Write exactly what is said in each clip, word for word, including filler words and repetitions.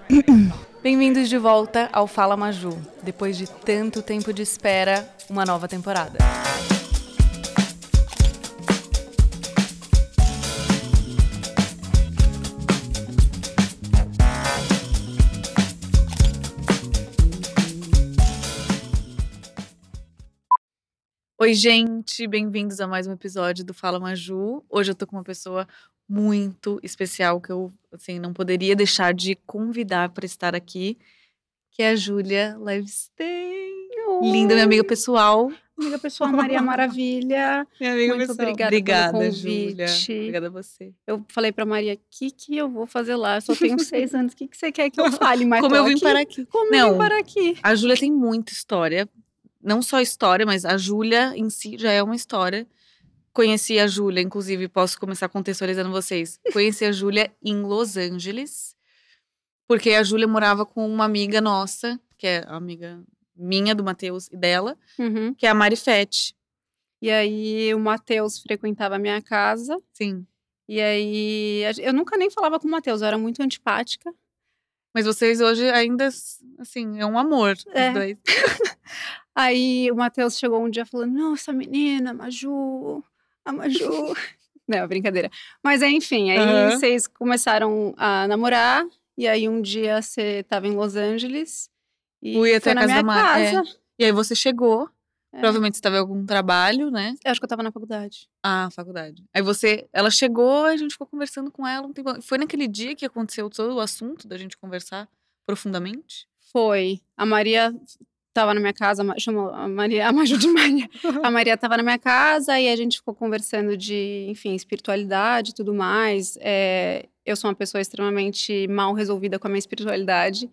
Bem-vindos de volta ao Fala Maju. Depois de tanto tempo de espera, uma nova temporada. Oi, gente, bem-vindos a mais um episódio do Fala Maju. Hoje eu tô com uma pessoa muito especial que eu, assim, não poderia deixar de convidar para estar aqui, que é a Júlia Levstein. Oi. Linda, minha amiga pessoal. Amiga pessoal, Maria Maravilha. Minha amiga Muito pessoal. obrigada, Obrigada, pelo convite. Júlia. Obrigada a você. Eu falei pra Maria, o que, que eu vou fazer lá? Eu só tenho seis anos, o que, que você quer que eu fale? Mas Como tô eu vim aqui. parar aqui. Como Não, eu vim parar aqui? A Júlia tem muita história. Não só história, mas a Júlia em si já é uma história. Conheci a Júlia, inclusive, posso começar contextualizando vocês. Conheci a Júlia em Los Angeles, porque a Júlia morava com uma amiga nossa, que é a amiga minha, do Matheus e dela, Uhum. que é a Mari Fett. E aí o Matheus frequentava a minha casa. Sim. E aí eu nunca nem falava com o Matheus, eu era muito antipática. Mas vocês hoje ainda, assim, é um amor, É. os dois. Aí o Matheus chegou um dia falando, não, essa menina, a Maju, a Maju. Não, brincadeira. Mas enfim, aí Aham. vocês começaram a namorar. E aí um dia você tava em Los Angeles e Fui até foi a na casa minha da Mari. É. casa. E aí você chegou, É. provavelmente você estava em algum trabalho, né? Eu acho que eu tava na faculdade. Ah, faculdade. Aí você, ela chegou, a gente ficou conversando com ela um tempo. Foi naquele dia que aconteceu todo o assunto da gente conversar profundamente? Foi. A Maria tava na minha casa, ma- chamou a Maria, a Maju de Maria. A Maria tava na minha casa e a gente ficou conversando de, enfim, espiritualidade e tudo mais. É, eu sou uma pessoa extremamente mal resolvida com a minha espiritualidade.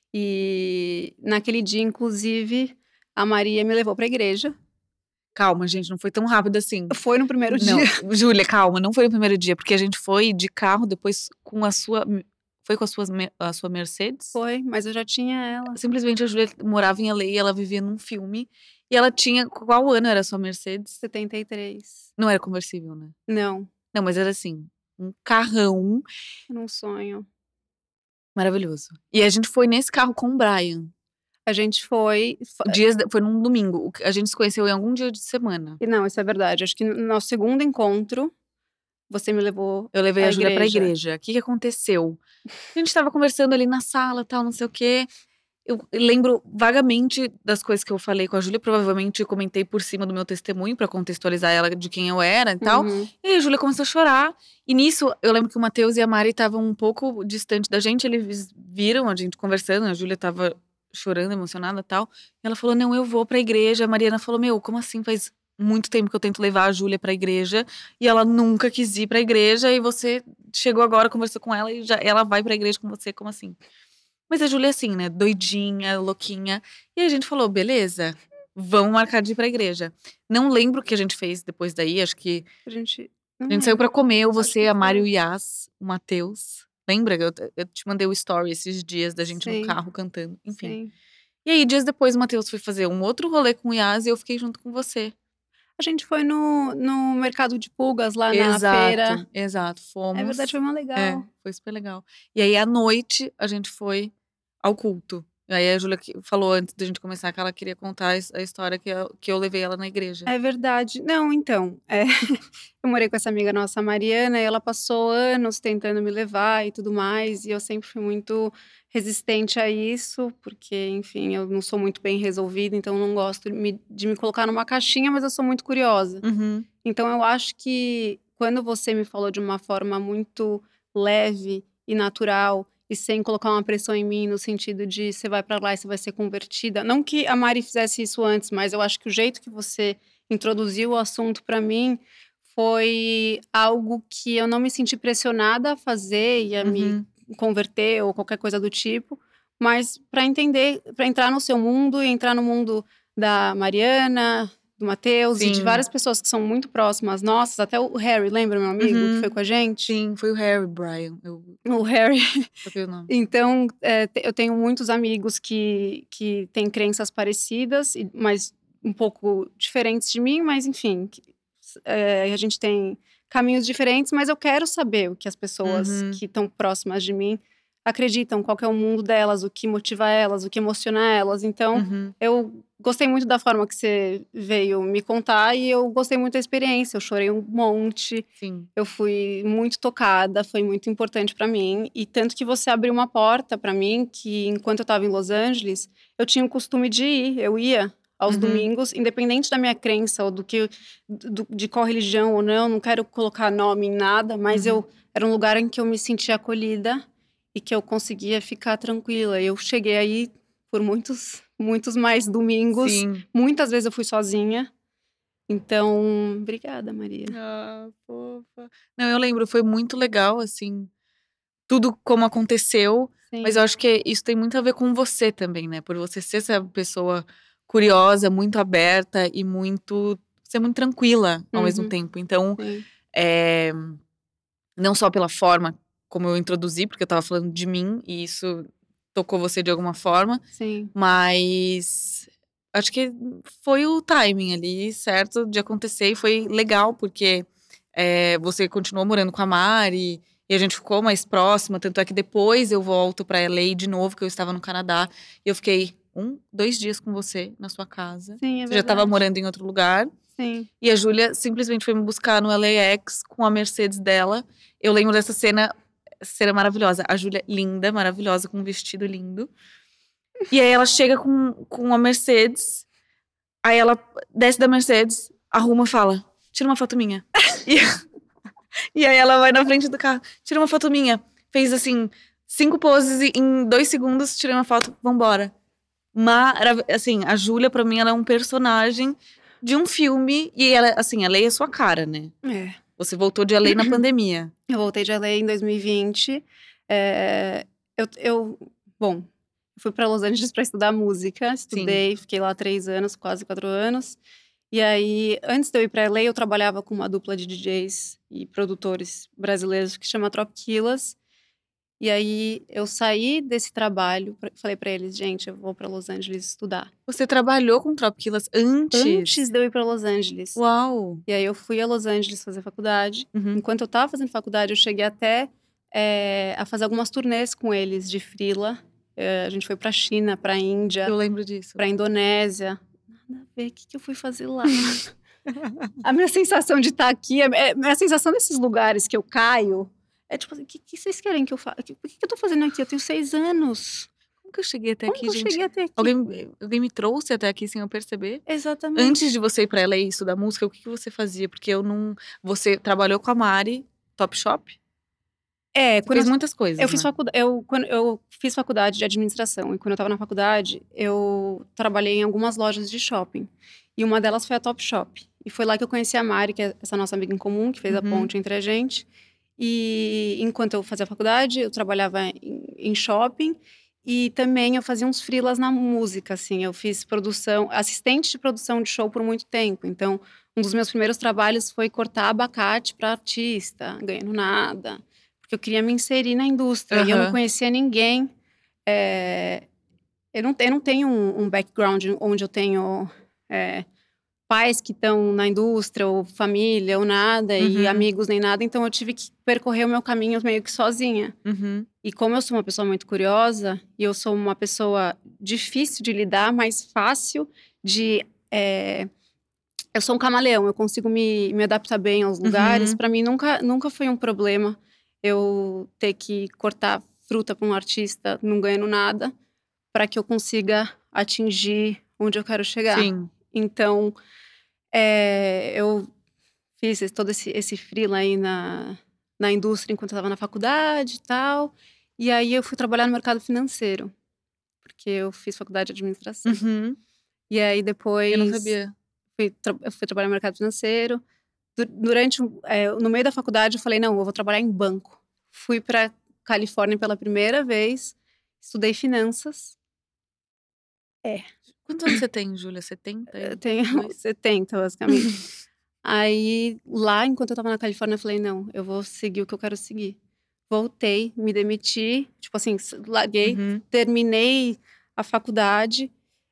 E naquele dia, inclusive, a Maria me levou pra igreja. Calma, gente, não foi tão rápido assim. Foi no primeiro Não, dia. Júlia, calma, não foi no primeiro dia, porque a gente foi de carro depois com a sua. Foi com a, suas, a sua Mercedes? Foi, mas eu já tinha ela. Simplesmente a Júlia morava em L A e ela vivia num filme. E ela tinha. Qual ano era a sua Mercedes? setenta e três. Não era conversível, né? Não, Não, mas era assim, um carrão era um sonho. maravilhoso. E a gente foi nesse carro com o Brian. A gente foi. fa- Dias, de- foi num domingo. O que- A gente se conheceu em algum dia de semana. E não, isso é verdade. Acho que no nosso segundo encontro, você me levou. Eu levei À a Júlia pra igreja. igreja. O que que aconteceu? A gente tava conversando ali na sala, tal, não sei o quê. Eu lembro vagamente das coisas que eu falei com a Júlia. Provavelmente eu comentei por cima do meu testemunho pra contextualizar ela de quem eu era e tal. Uhum. E aí a Júlia começou a chorar. E nisso, eu lembro que o Matheus e a Mari estavam um pouco distante da gente. Eles viram a gente conversando. A Júlia tava chorando, emocionada e tal. E ela falou, não, eu vou pra igreja. A Mariana falou, meu, como assim? Faz muito tempo que eu tento levar a Júlia pra igreja. E ela nunca quis ir pra igreja. E você chegou agora, conversou com ela. E já, ela vai pra igreja com você, como assim? Mas a Júlia é assim, né? Doidinha, louquinha. E aí a gente falou, beleza, vamos marcar de ir pra igreja. Não lembro o que a gente fez depois daí. Acho que A gente. não a gente saiu pra lembro. comer. Eu, Acho você, que a Mário, o foi. Yas, o Matheus. Lembra? Eu, eu te mandei o story esses dias da gente Sim. no carro cantando. Enfim. Sim. E aí, dias depois, o Matheus foi fazer um outro rolê com o Yas e eu fiquei junto com você. A gente foi no, no mercado de pulgas lá na Exato, feira. exato. Fomos. É verdade, foi uma legal. É, foi super legal. E aí, à noite, a gente foi ao culto. E aí, a Júlia que- falou antes da gente começar que ela queria contar a his- a história que eu, que eu levei ela na igreja. É verdade. Não, então, é, eu morei com essa amiga nossa, Mariana, e ela passou anos tentando me levar e tudo mais, e eu sempre fui muito resistente a isso, porque, enfim, eu não sou muito bem resolvida, então eu não gosto de me, de me colocar numa caixinha, mas eu sou muito curiosa. Uhum. Então eu acho que quando você me falou de uma forma muito leve e natural e sem colocar uma pressão em mim no sentido de você vai pra lá e você vai ser convertida, não que a Mari fizesse isso antes, mas eu acho que o jeito que você introduziu o assunto pra mim foi algo que eu não me senti pressionada a fazer e a me Uhum. converter ou qualquer coisa do tipo, mas pra entender, pra entrar no seu mundo e entrar no mundo da Mariana, do Matheus e de Sim. várias pessoas que são muito próximas nossas, até o Harry, lembra meu amigo Uhum. que foi com a gente? Sim, foi o Harry, Brian. Eu O Harry. troquei o nome. Então, é, te- eu tenho muitos amigos que, que têm crenças parecidas, e- mas um pouco diferentes de mim, mas enfim, que- é, a gente tem caminhos diferentes, mas eu quero saber o que as pessoas Uhum. que estão próximas de mim acreditam, qual que é o mundo delas, o que motiva elas, o que emociona elas. Então, Uhum. eu gostei muito da forma que você veio me contar e eu gostei muito da experiência. Eu chorei um monte, Sim. eu fui muito tocada, foi muito importante pra mim. E tanto que você abriu uma porta pra mim que, enquanto eu tava em Los Angeles, eu tinha o costume de ir, eu ia aos Uhum. domingos, independente da minha crença ou do que, do, de qual religião ou não, não quero colocar nome em nada, mas Uhum. eu era um lugar em que eu me sentia acolhida e que eu conseguia ficar tranquila. Eu cheguei aí por muitos, muitos mais domingos. Sim. Muitas vezes eu fui sozinha. Então, obrigada, Maria. Ah, fofa. Não, eu lembro, foi muito legal, assim, tudo como aconteceu. Mas Sim. eu acho que isso tem muito a ver com você também, né? Por você ser essa pessoa curiosa, muito aberta e muito… ser muito tranquila ao mesmo Uhum. tempo. Então, Sim. é, não só pela forma como eu introduzi, porque eu tava falando de mim e isso tocou você de alguma forma, Sim. mas acho que foi o timing ali, certo, de acontecer. E foi legal, porque é, você continuou morando com a Mari e a gente ficou mais próxima. Tanto é que depois eu volto pra L A de novo, que eu estava no Canadá, e eu fiquei um, dois dias com você na sua casa. Sim, é Você já tava verdade. morando em outro lugar. Sim. E a Júlia simplesmente foi me buscar no L A X com a Mercedes dela. Eu lembro dessa cena, cena maravilhosa. A Júlia linda, maravilhosa, com um vestido lindo. E aí ela chega com, com a Mercedes. Aí ela desce da Mercedes, arruma e fala: tira uma foto minha. e, e aí ela vai na frente do carro, tira uma foto minha. Fez assim, cinco poses e em dois segundos, tirei uma foto, vambora. Marav assim, a Júlia, pra mim, ela é um personagem de um filme. E ela, assim, a L A é sua cara, né? É. Você voltou de L A na pandemia. Eu voltei de L A em dois mil e vinte. É, eu, eu, bom, fui para Los Angeles para estudar música. Estudei, Sim. fiquei lá três anos, quase quatro anos. E aí, antes de eu ir para L A, eu trabalhava com uma dupla de D Js e produtores brasileiros que chama Tropquilas. E aí, eu saí desse trabalho, falei para eles, gente, eu vou para Los Angeles estudar. Você trabalhou com Tropquilas antes? Antes de eu ir para Los Angeles. Uau! E aí, eu fui a Los Angeles fazer faculdade. Uhum. Enquanto eu tava fazendo faculdade, eu cheguei até é, a fazer algumas turnês com eles de freela. É, a gente foi pra China, pra Índia, Eu lembro disso. pra Indonésia. Nada a ver, o que, que eu fui fazer lá? A minha sensação de estar aqui, é, é, a minha sensação desses lugares que eu caio, é tipo, o que, que vocês querem que eu faça? O que, que eu tô fazendo aqui? Eu tenho seis anos. Como que eu cheguei até Como aqui, que eu gente? cheguei até aqui? Alguém, alguém me trouxe até aqui sem eu perceber? Exatamente. Antes de você ir pra L A estudar música, o que, que você fazia? Porque eu não… Você trabalhou com a Mari, Topshop? É, Você quando fez eu, muitas coisas, eu fiz né? faculdade, eu, quando eu fiz faculdade de administração e quando eu tava na faculdade, eu trabalhei em algumas lojas de shopping. E uma delas foi a Topshop. E foi lá que eu conheci a Mari, que é essa nossa amiga em comum, que fez Uhum. a ponte entre a gente. E enquanto eu fazia faculdade, eu trabalhava em, em shopping e também eu fazia uns freelas na música, assim. Eu fiz produção, assistente de produção de show por muito tempo. Então, um dos meus primeiros trabalhos foi cortar abacate para artista, ganhando nada. Porque eu queria me inserir na indústria. Uhum. E eu não conhecia ninguém. É, eu, não, eu não tenho um, um background onde eu tenho é, pais que estão na indústria, ou família, ou nada, Uhum. e amigos nem nada. Então eu tive que percorrer o meu caminho meio que sozinha. Uhum. E como eu sou uma pessoa muito curiosa, e eu sou uma pessoa difícil de lidar, mas fácil de… É, eu sou um camaleão, eu consigo me, me adaptar bem aos lugares. Uhum. Para mim, nunca, nunca foi um problema eu ter que cortar fruta para um artista não ganhando nada, para que eu consiga atingir onde eu quero chegar. Sim. Então, é, eu fiz esse- todo esse, esse freela aí na, na indústria enquanto eu estava na faculdade e tal. E aí eu fui trabalhar no mercado financeiro, porque eu fiz faculdade de administração. Uhum. E aí Eu não depois sabia. fui, tra- eu fui trabalhar no mercado financeiro. Du- Durante, um- é, no meio da faculdade, eu falei, não, eu vou trabalhar em banco. Fui para Califórnia pela primeira vez, estudei finanças. É, Quantos anos você tem, Júlia? setenta eu e tenho dois? setenta, basicamente. Aí, lá, enquanto eu tava na Califórnia, eu falei, não, eu vou seguir o que eu quero seguir. Voltei, me demiti, tipo assim, s- larguei, Uhum. terminei a faculdade.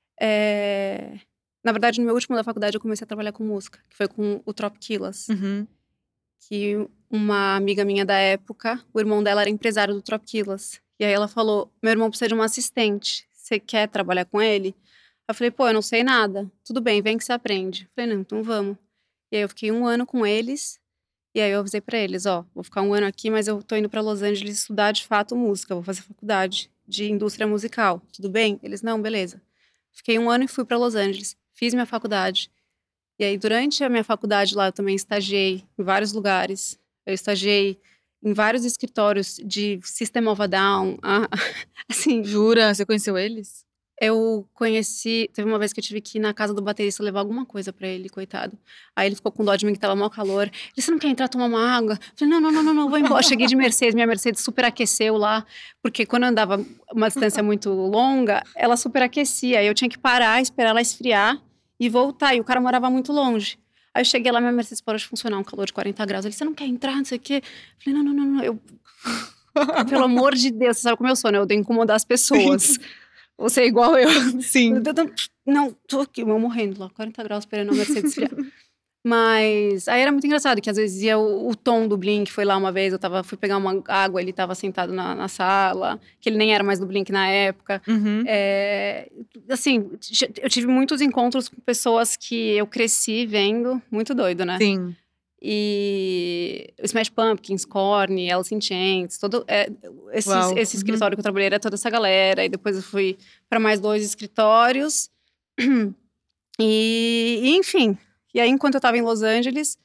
é, Na verdade, no meu último da faculdade, eu comecei a trabalhar com música, que foi com o Tropquilas. Uhum. Que uma amiga minha da época, o irmão dela era empresário do Tropquilas. E aí ela falou, meu irmão precisa de um assistente, você quer trabalhar com ele? Eu falei, pô, eu não sei nada. Tudo bem, vem que você aprende. Eu falei, não, então vamos. E aí eu fiquei um ano com eles. E aí eu avisei pra eles, ó, vou ficar um ano aqui, mas eu tô indo pra Los Angeles estudar de fato música. Vou fazer faculdade de indústria musical. Tudo bem? Eles, não, beleza. Fiquei um ano e fui pra Los Angeles. Fiz minha faculdade. E aí durante a minha faculdade lá eu também estagiei em vários lugares. Eu estagiei em vários escritórios de System of a Down. ah, assim, Jura? Você conheceu eles? eu conheci. Teve uma vez que eu tive que ir na casa do baterista levar alguma coisa pra ele, coitado. Aí ele ficou com dó de mim que tava mó calor. Ele, você não quer entrar tomar uma água? Eu falei, não, não, não, não, não, vou embora. Cheguei de Mercedes, minha Mercedes superaqueceu lá, porque quando eu andava uma distância muito longa, ela superaquecia. Aí eu tinha que parar, esperar ela esfriar e voltar. E o cara morava muito longe. Aí eu cheguei lá, minha Mercedes parou de funcionar, um calor de quarenta graus. Ele, você não quer entrar, não sei o quê? Eu falei, não, não, não, não. Eu, pelo amor de Deus, você sabe como eu sou, né? Eu odeio incomodar as pessoas. Você é igual eu. Sim. Não, tô aqui, eu morrendo lá, quarenta graus esperando a Mercedes esfriar. Mas aí era muito engraçado, que às vezes ia o, o Tom do Blink, foi lá uma vez, eu tava, fui pegar uma água, ele tava sentado na, na sala, que ele nem era mais do Blink na época. Uhum. É, assim, eu tive muitos encontros com pessoas que eu cresci vendo, muito doido, né? Sim. E o Smash Pumpkins, Korn, Alice in Chains, todo é, esses, Uau. esse Uhum. escritório que eu trabalhei era toda essa galera. E depois eu fui para mais dois escritórios. E, e, enfim. E aí, enquanto eu tava em Los Angeles,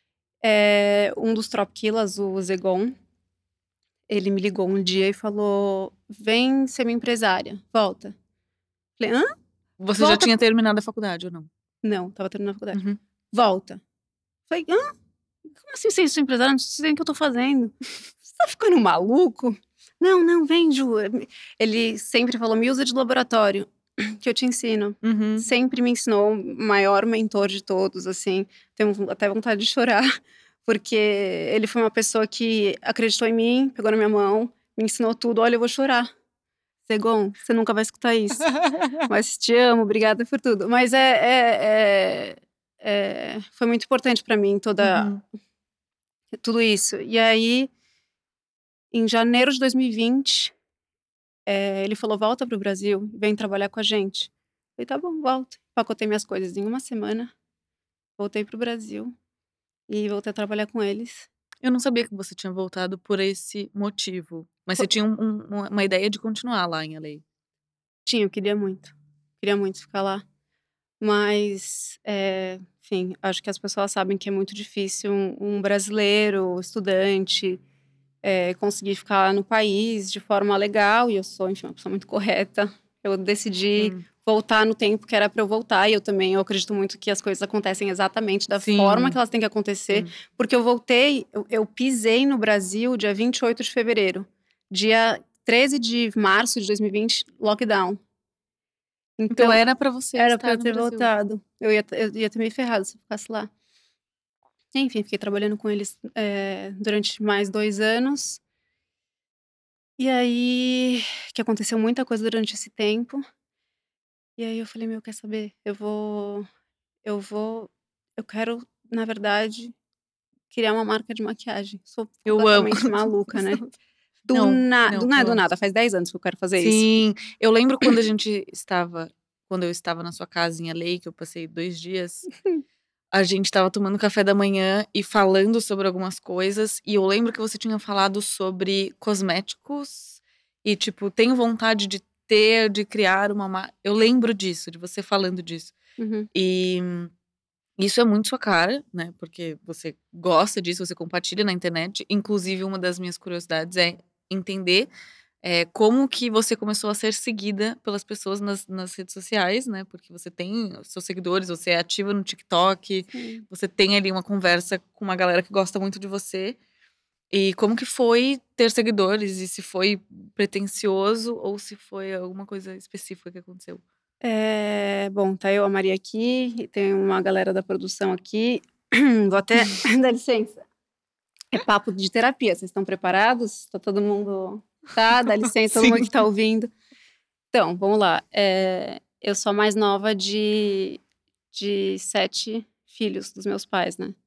é, um dos Tropkillas, o Zegon, ele me ligou um dia e falou: vem ser minha empresária, volta. Falei, hã? Você Volta. já tinha terminado a faculdade ou não? Não, tava terminando a faculdade. Uhum. Volta. Falei, hã? Como assim ser sua empresária? Não sei o que eu tô fazendo. Você tá ficando maluco? Não, não, vem, Ju. Ele sempre falou, me usa de laboratório, que eu te ensino. Uhum. Sempre me ensinou, o maior mentor de todos, assim. Tenho até vontade de chorar, porque ele foi uma pessoa que acreditou em mim, pegou na minha mão, me ensinou tudo. Olha, eu vou chorar. Zegon, você nunca vai escutar isso. Mas te amo, obrigada por tudo. Mas é... é, é, é foi muito importante pra mim, toda... Uhum. tudo isso. E aí, em janeiro de dois mil e vinte, é, ele falou, volta pro Brasil, vem trabalhar com a gente. Eu falei, tá bom, volto. Pacotei minhas coisas em uma semana, voltei pro Brasil e voltei a trabalhar com eles. Eu não sabia que você tinha voltado por esse motivo. Mas você tinha um, um, uma ideia de continuar lá em L A. Tinha, eu queria muito. Queria muito ficar lá. Mas, é, enfim, acho que as pessoas sabem que é muito difícil um, um brasileiro, estudante, é, conseguir ficar no país de forma legal. E eu sou, enfim, uma pessoa muito correta. Eu decidi Sim. voltar no tempo que era para eu voltar. E eu também eu acredito muito que as coisas acontecem exatamente da Sim. forma que elas têm que acontecer. Sim. Porque eu voltei, eu, eu pisei no Brasil dia vinte e oito de fevereiro. Dia treze de março de dois mil e vinte, lockdown. Então, então era pra você era estar pra eu no ter Brasil. voltado. Eu ia, eu ia ter me ferrado se eu ficasse lá. Enfim, fiquei trabalhando com eles é, durante mais dois anos. E aí, que aconteceu muita coisa durante esse tempo. E aí eu falei, meu, quer saber? Eu vou, eu vou, eu quero, na verdade, criar uma marca de maquiagem. Sou Eu amo. completamente maluca, né? Do Não, nada, não, do nada, eu do amo. nada. Faz dez anos que eu quero fazer isso. Sim, eu lembro quando a gente estava, quando eu estava na sua casa em L A, que eu passei dois dias, a gente estava tomando café da manhã e falando sobre algumas coisas, e eu lembro que você tinha falado sobre cosméticos e, tipo, tenho vontade de ter, de criar uma marca. Eu lembro disso, de você falando disso. Uhum. E isso é muito sua cara, né? Porque você gosta disso, você compartilha na internet. Inclusive, uma das minhas curiosidades é entender é, como que você começou a ser seguida pelas pessoas nas, nas redes sociais, né? Porque você tem os seus seguidores, você é ativa no TikTok, Sim. você tem ali uma conversa com uma galera que gosta muito de você. E como que foi ter seguidores? E se foi pretencioso ou se foi alguma coisa específica que aconteceu? É, bom, tá eu, a Maria aqui, e tem uma galera da produção aqui. Vou até dar licença. É papo de terapia, vocês estão preparados? Tá todo mundo. Tá, dá licença, todo mundo que tá ouvindo. Então, vamos lá. É, eu sou a mais nova de, de sete filhos dos meus pais, né?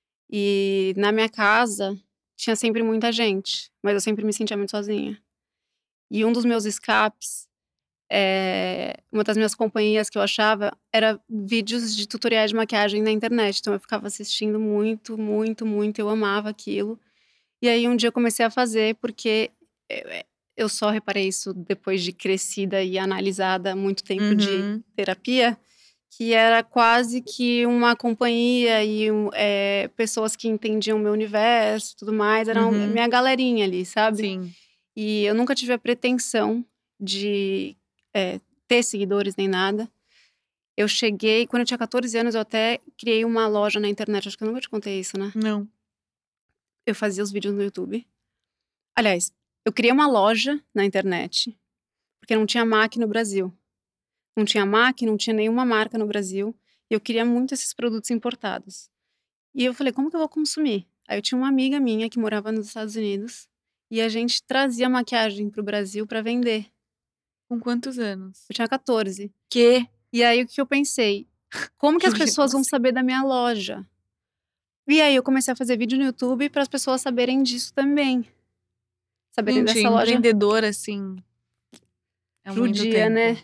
E na minha casa tinha sempre muita gente, mas eu sempre me sentia muito sozinha. E um dos meus escapes, é, uma das minhas companhias que eu achava, era vídeos de tutoriais de maquiagem na internet. Então eu ficava assistindo muito, muito, muito. Eu amava aquilo. E aí um dia eu comecei a fazer, porque eu, eu só reparei isso depois de crescida e analisada, muito tempo de Uhum. terapia, que era quase que uma companhia e um, é, pessoas que entendiam o meu universo e tudo mais. Era Uhum. minha galerinha ali, sabe? Sim. E eu nunca tive a pretensão de é, ter seguidores nem nada. Eu cheguei, quando eu tinha catorze anos, eu até criei uma loja na internet. Acho que eu nunca te contei isso, né? Não. Eu fazia os vídeos no YouTube. Aliás, eu criei uma loja na internet, porque não tinha M A C no Brasil. Não tinha M A C, não tinha nenhuma marca no Brasil. E eu queria muito esses produtos importados. E eu falei, como que eu vou consumir? Aí eu tinha uma amiga minha que morava nos Estados Unidos. E a gente trazia maquiagem pro Brasil para vender. Com quantos anos? Eu tinha catorze. Que? E aí o que eu pensei? Como que as pessoas vão saber da minha loja? E aí eu comecei a fazer vídeo no YouTube para as pessoas saberem disso também. Saberem Gente, dessa loja. empreendedora, assim. É muito Judia, tempo. né?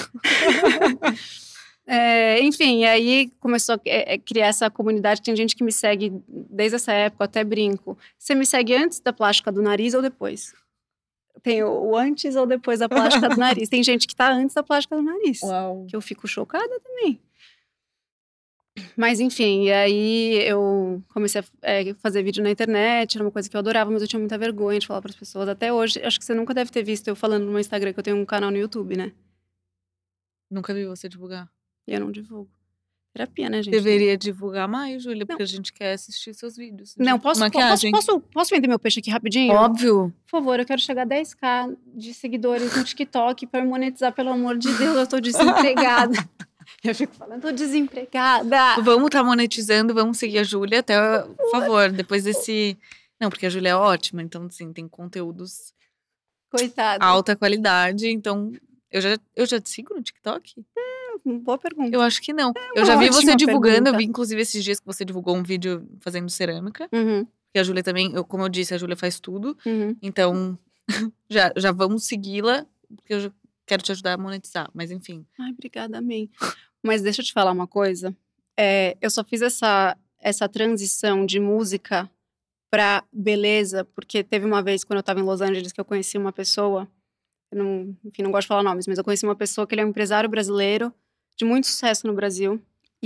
É, enfim, e aí começou a é, criar essa comunidade. Tem gente que me segue desde essa época, eu até brinco. Você me segue antes da plástica do nariz ou depois? Tem o, o antes ou depois da plástica do nariz. Tem gente que tá antes da plástica do nariz. Uau. Que eu fico chocada também. Mas enfim, e aí eu comecei a é, fazer vídeo na internet, era uma coisa que eu adorava, mas eu tinha muita vergonha de falar para as pessoas. Até hoje, acho que você nunca deve ter visto eu falando no meu Instagram que eu tenho um canal no YouTube, né? Nunca vi você divulgar. E eu não divulgo. Terapia, né, gente? Deveria divulgar mais, Júlia, porque a gente quer assistir seus vídeos. de Não, posso, posso, maquiagem. posso, posso vender meu peixe aqui rapidinho? Óbvio. Por favor, eu quero chegar a dez k de seguidores no TikTok para monetizar, pelo amor de Deus, eu tô desempregada. Eu fico falando, tô desempregada. Vamos estar tá monetizando, vamos seguir a Júlia até, por favor, depois desse... Não, porque a Júlia é ótima, então, assim, tem conteúdos... Coitada. Alta qualidade, então... Eu já, eu já te sigo no TikTok? Hum, boa pergunta. Eu acho que não. É eu já vi você divulgando, pergunta. eu vi inclusive esses dias que você divulgou um vídeo fazendo cerâmica. Uhum. Que a Júlia também, eu, como eu disse, a Júlia faz tudo. Uhum. Então, já, já vamos segui-la, porque eu já quero te ajudar a monetizar, mas enfim. Ai, obrigada, amém. Mas deixa eu te falar uma coisa. É, eu só fiz essa, essa transição de música pra beleza, porque teve uma vez, quando eu tava em Los Angeles, que eu conheci uma pessoa, eu não, enfim, não gosto de falar nomes, mas eu conheci uma pessoa que ele é um empresário brasileiro, de muito sucesso no Brasil.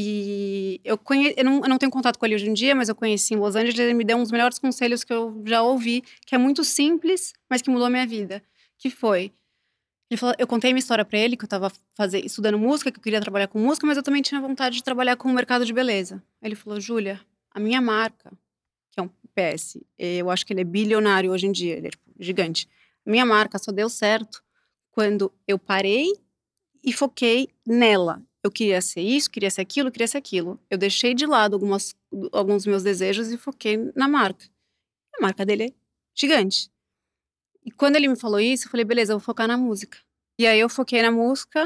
E eu, conhe... eu, não, eu não tenho contato com ele hoje em dia, mas eu conheci em Los Angeles, ele me deu um dos melhores conselhos que eu já ouvi, que é muito simples, mas que mudou a minha vida. Que foi... Ele falou, eu contei minha história pra ele, que eu tava fazer, estudando música, que eu queria trabalhar com música, mas eu também tinha vontade de trabalhar com o mercado de beleza. Aí ele falou, Júlia, a minha marca, que é um P S, eu acho que ele é bilionário hoje em dia, ele é tipo, gigante. A minha marca só deu certo quando eu parei e foquei nela. Eu queria ser isso, queria ser aquilo, queria ser aquilo. Eu deixei de lado algumas, alguns meus desejos e foquei na marca. A marca dele é gigante. E quando ele me falou isso, eu falei, beleza, eu vou focar na música. E aí eu foquei na música,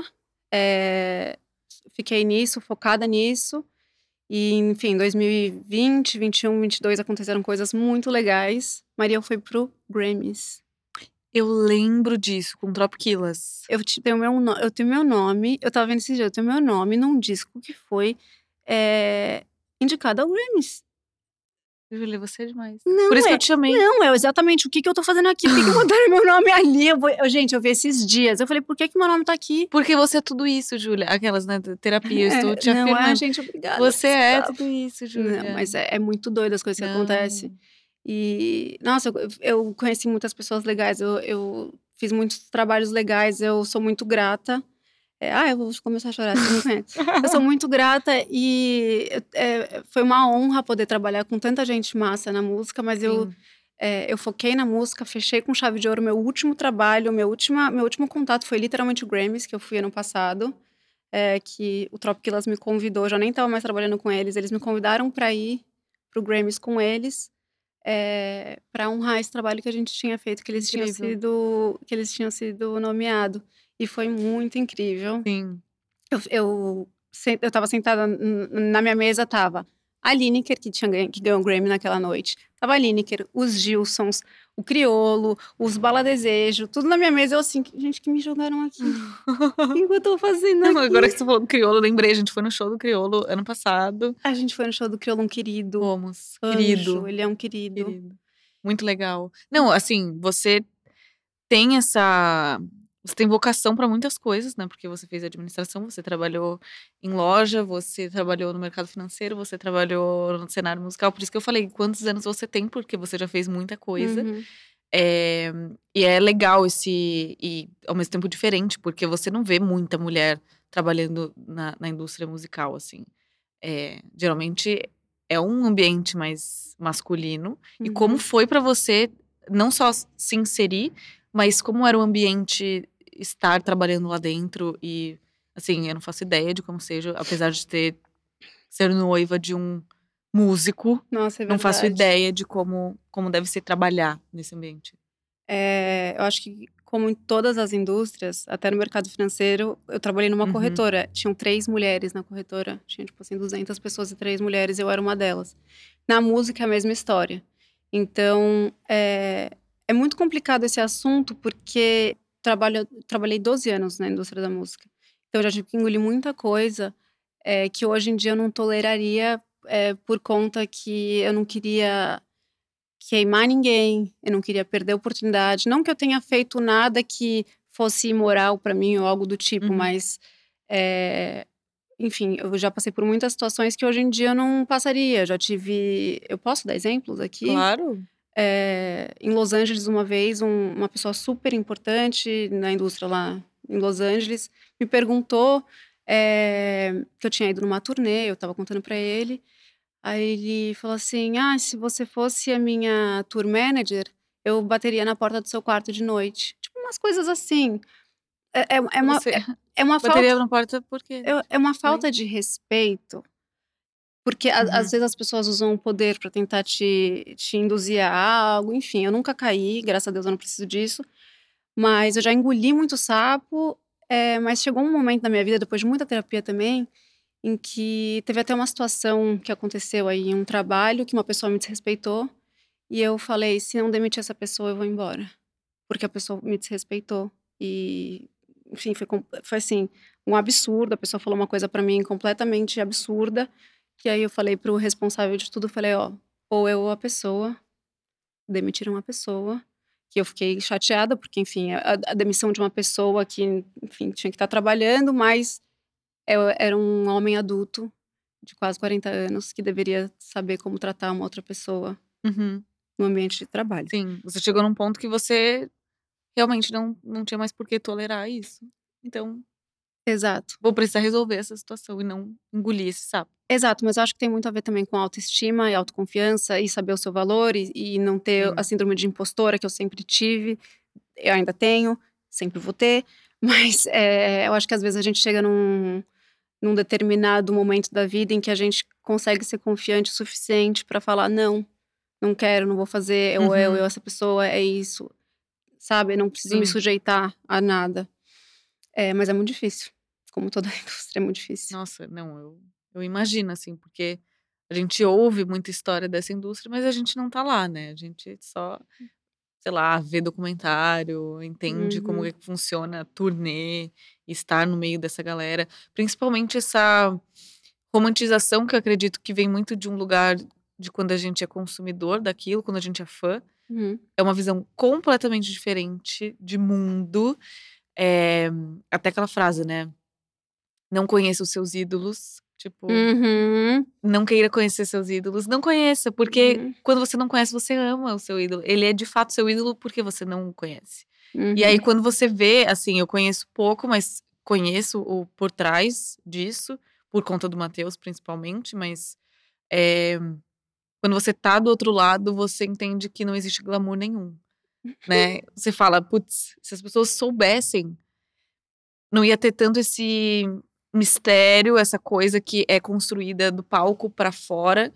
é, fiquei nisso, focada nisso. E, enfim, em dois mil e vinte, vinte e um, vinte e dois aconteceram coisas muito legais. Maria foi pro Grammys. Eu lembro disso, com Tropquilas. Eu tenho meu, no... eu tenho meu nome, eu tava vendo esse dia, eu tenho meu nome num disco que foi é, indicado ao Grammys. Júlia, você é demais. Não, Por isso é, que eu te chamei. Não, é exatamente o que, que eu tô fazendo aqui. Por que, que botaram meu nome ali? Eu vou, eu, gente, eu vi esses dias. Eu falei, por que, que meu nome tá aqui? Porque você é tudo isso, Júlia. Aquelas, né, terapia, eu estou É, te não, afirmando. é, gente, obrigada. Você é Gustavo. tudo isso, Júlia. Não, mas é, é muito doido as coisas Não. que acontecem. E, nossa, eu, eu conheci muitas pessoas legais. Eu, eu fiz muitos trabalhos legais. Eu sou muito grata. É, ah, eu vou começar a chorar, você me conhece. Eu sou muito grata e é, foi uma honra poder trabalhar com tanta gente massa na música, mas eu, é, eu foquei na música, fechei com chave de ouro meu último trabalho, meu, última, meu último contato foi literalmente o Grammys, que eu fui ano passado, é, que o Tropquilas me convidou, eu já nem estava mais trabalhando com eles, eles me convidaram para ir pro Grammys com eles, é, para honrar esse trabalho que a gente tinha feito, que eles tinham sido, que eles tinham sido nomeados. E foi muito incrível. Sim. Eu, eu, eu tava sentada na minha mesa, tava a Lineker, que, tinha, que ganhou o Grammy naquela noite. Tava a Lineker, os Gilsons, o Criolo, os Bala Desejo, tudo na minha mesa. Eu assim, gente, que me jogaram aqui? O que eu tô fazendo aqui? Agora que você falou do Criolo, eu lembrei, a gente foi no show do Criolo ano passado. A gente foi no show do Criolo, um querido. Fomos, Anjo, querido. ele é um querido. Querido. Muito legal. Não, assim, você tem essa… Você tem vocação para muitas coisas, né? Porque você fez administração, você trabalhou em loja, você trabalhou no mercado financeiro, você trabalhou no cenário musical. Por isso que eu falei quantos anos você tem, porque você já fez muita coisa. Uhum. É, e é legal esse… E ao mesmo tempo diferente, porque você não vê muita mulher trabalhando na, na indústria musical, assim. É, geralmente é um ambiente mais masculino. Uhum. E como foi para você não só se inserir, mas como era o ambiente estar trabalhando lá dentro e, assim, eu não faço ideia de como seja, apesar de ter ser noiva de um músico, Nossa, é não faço verdade. ideia de como, como deve ser trabalhar nesse ambiente. É, eu acho que, como em todas as indústrias, até no mercado financeiro, eu trabalhei numa Uhum. corretora. Tinham três mulheres na corretora. Tinha, tipo assim, duzentas pessoas e três mulheres. Eu era uma delas. Na música, a mesma história. Então, é, é muito complicado esse assunto, porque trabalho, trabalhei doze anos na indústria da música. Então, eu já tive que engolir muita coisa é, que hoje em dia eu não toleraria é, por conta que eu não queria queimar ninguém, eu não queria perder a oportunidade. Não que eu tenha feito nada que fosse imoral para mim ou algo do tipo, Uhum. mas é, enfim, eu já passei por muitas situações que hoje em dia eu não passaria. Já tive, eu posso dar exemplos aqui? Claro. É, em Los Angeles, uma vez, um- uma pessoa super importante na indústria lá em Los Angeles me perguntou é, que eu tinha ido numa turnê, eu tava contando pra ele. Aí ele falou assim: Ah, se você fosse a minha tour manager, eu bateria na porta do seu quarto de noite. Tipo, umas coisas assim. É, é, é uma, Você é, é uma falta, bateria na porta por quê? é, é uma Oi? falta de respeito. Porque a- Uhum. às vezes as pessoas usam o poder pra tentar te, te induzir a algo. Enfim, eu nunca caí, graças a Deus eu não preciso disso. Mas eu já engoli muito sapo. É, mas chegou um momento na minha vida, depois de muita terapia também, em que teve até uma situação que aconteceu aí em um trabalho que uma pessoa me desrespeitou e eu falei, se não demitir essa pessoa, eu vou embora. Porque a pessoa me desrespeitou e, enfim, foi, com- foi assim, um absurdo. A pessoa falou uma coisa pra mim completamente absurda, que aí eu falei pro responsável de tudo, eu falei, ó, ou eu ou a pessoa, demitiram a pessoa, que eu fiquei chateada, porque, enfim, a, a demissão de uma pessoa que, enfim, tinha que estar trabalhando, mas eu era um homem adulto de quase quarenta anos que deveria saber como tratar uma outra pessoa Uhum. no ambiente de trabalho. Sim, você chegou num ponto que você realmente não, não tinha mais por que tolerar isso. Então, Exato. vou precisar resolver essa situação e não engolir esse sapo. Exato, mas eu acho que tem muito a ver também com autoestima e autoconfiança e saber o seu valor e, e não ter Sim. a síndrome de impostora que eu sempre tive, eu ainda tenho, sempre vou ter, mas é, eu acho que às vezes a gente chega num, num determinado momento da vida em que a gente consegue ser confiante o suficiente para falar não, não quero, não vou fazer, ou eu, Uhum. eu, essa pessoa, é isso, sabe? Eu não preciso me Sim. sujeitar a nada. É, mas é muito difícil, como toda a indústria, é muito difícil. Nossa, não, eu, eu imagino, assim, porque a gente ouve muita história dessa indústria, mas a gente não tá lá, né? A gente só, sei lá, vê documentário, entende como Uhum. é que funciona a turnê, estar no meio dessa galera. Principalmente essa romantização que eu acredito que vem muito de um lugar de quando a gente é consumidor daquilo, quando a gente é fã. Uhum. É uma visão completamente diferente de mundo. É, até aquela frase, né? Não conheça os seus ídolos. Tipo, Uhum. não queira conhecer seus ídolos. Não conheça, porque Uhum. quando você não conhece, você ama o seu ídolo. Ele é de fato seu ídolo porque você não o conhece. E aí, Uhum. quando você vê, assim, eu conheço pouco, mas conheço o por trás disso, por conta do Matheus, principalmente, mas é, quando você tá do outro lado, você entende que não existe glamour nenhum, né? Você fala, putz, se as pessoas soubessem, não ia ter tanto esse mistério, essa coisa que é construída do palco pra fora,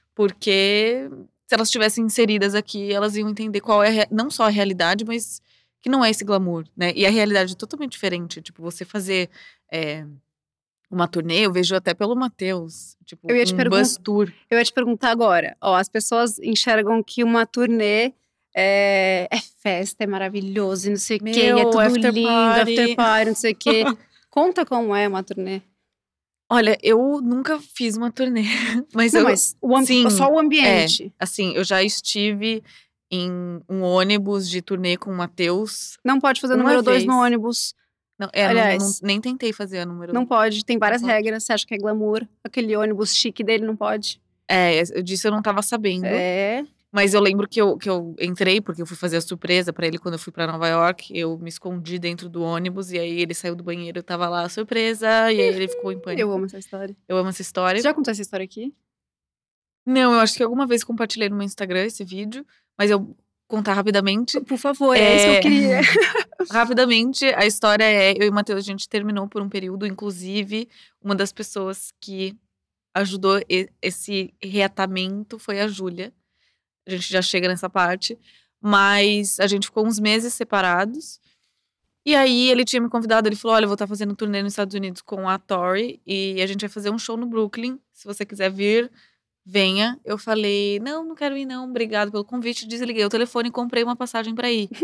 porque se elas estivessem inseridas aqui, elas iam entender qual é a rea- não só a realidade, mas que não é esse glamour, né? E a realidade é totalmente diferente. Tipo, você fazer é, uma turnê, eu vejo até pelo Matheus. Tipo, Eu ia te um pergun- bus tour. Eu ia te perguntar agora. Ó, as pessoas enxergam que uma turnê é, é festa, é maravilhoso, e não sei o quê. Meu, É tudo after lindo, party. after party, não sei o quê. Conta como é uma turnê. Olha, eu nunca fiz uma turnê. Mas Não, eu. mas o am- sim, só o ambiente. Assim, eu já estive em um ônibus de turnê com o Matheus. Não pode fazer Uma número dois vez. no ônibus. Não, é, não- Aliás, não- nem tentei fazer a número. Não pode, tem várias pode. regras. Você acha que é glamour? Aquele ônibus chique dele não pode. É, eu disse eu não tava sabendo. É. Mas eu lembro que eu, que eu entrei, porque eu fui fazer a surpresa pra ele quando eu fui pra Nova York. Eu me escondi dentro do ônibus e aí ele saiu do banheiro, eu tava lá, surpresa, e aí ele ficou em pânico. Eu amo essa história. Eu amo essa história. Você já contou essa história aqui? Não, eu acho que alguma vez compartilhei no meu Instagram esse vídeo, mas eu contar rapidamente. Por favor, é, isso que eu queria. Rapidamente, a história é, eu e o Matheus, a gente terminou por um período, inclusive, uma das pessoas que ajudou e- esse reatamento foi a Júlia. A gente já chega nessa parte. Mas a gente ficou uns meses separados. E aí ele tinha me convidado, ele falou: olha, eu vou estar fazendo um turnê nos Estados Unidos com a Tori e a gente vai fazer um show no Brooklyn. Se você quiser vir, venha. Eu falei: não, não quero ir, não. Obrigado pelo convite. Desliguei o telefone e comprei uma passagem pra ir.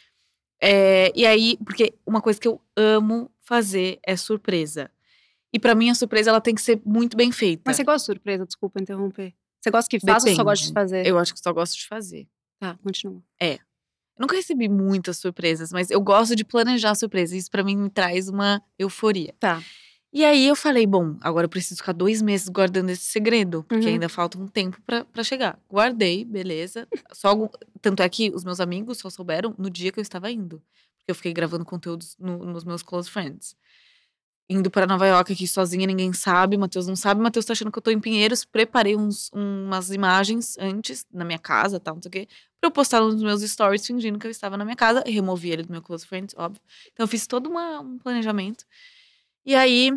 É, e aí, porque uma coisa que eu amo fazer é surpresa. E pra mim, a surpresa ela tem que ser muito bem feita. Mas você gosta de surpresa? Desculpa interromper. Você gosta que faça ou só gosta de fazer? Eu acho que só gosto de fazer. Tá, continua. Eu nunca recebi muitas surpresas, mas eu gosto de planejar surpresas. Isso pra mim me traz uma euforia. Tá. E aí eu falei, bom, agora eu preciso ficar dois meses guardando esse segredo, porque Uhum. ainda falta um tempo pra, pra chegar. Guardei, beleza. Só algum- Tanto é que os meus amigos só souberam no dia que eu estava indo. Porque eu fiquei gravando conteúdos no- nos meus close friends. Indo pra Nova York aqui sozinha, ninguém sabe. Matheus não sabe. Matheus tá achando que eu tô em Pinheiros. Preparei uns, umas imagens antes, na minha casa, tal, não sei o quê. Pra eu postar nos meus stories, fingindo que eu estava na minha casa. E removi ele do meu close friends, óbvio. Então eu fiz todo uma- um planejamento. E aí,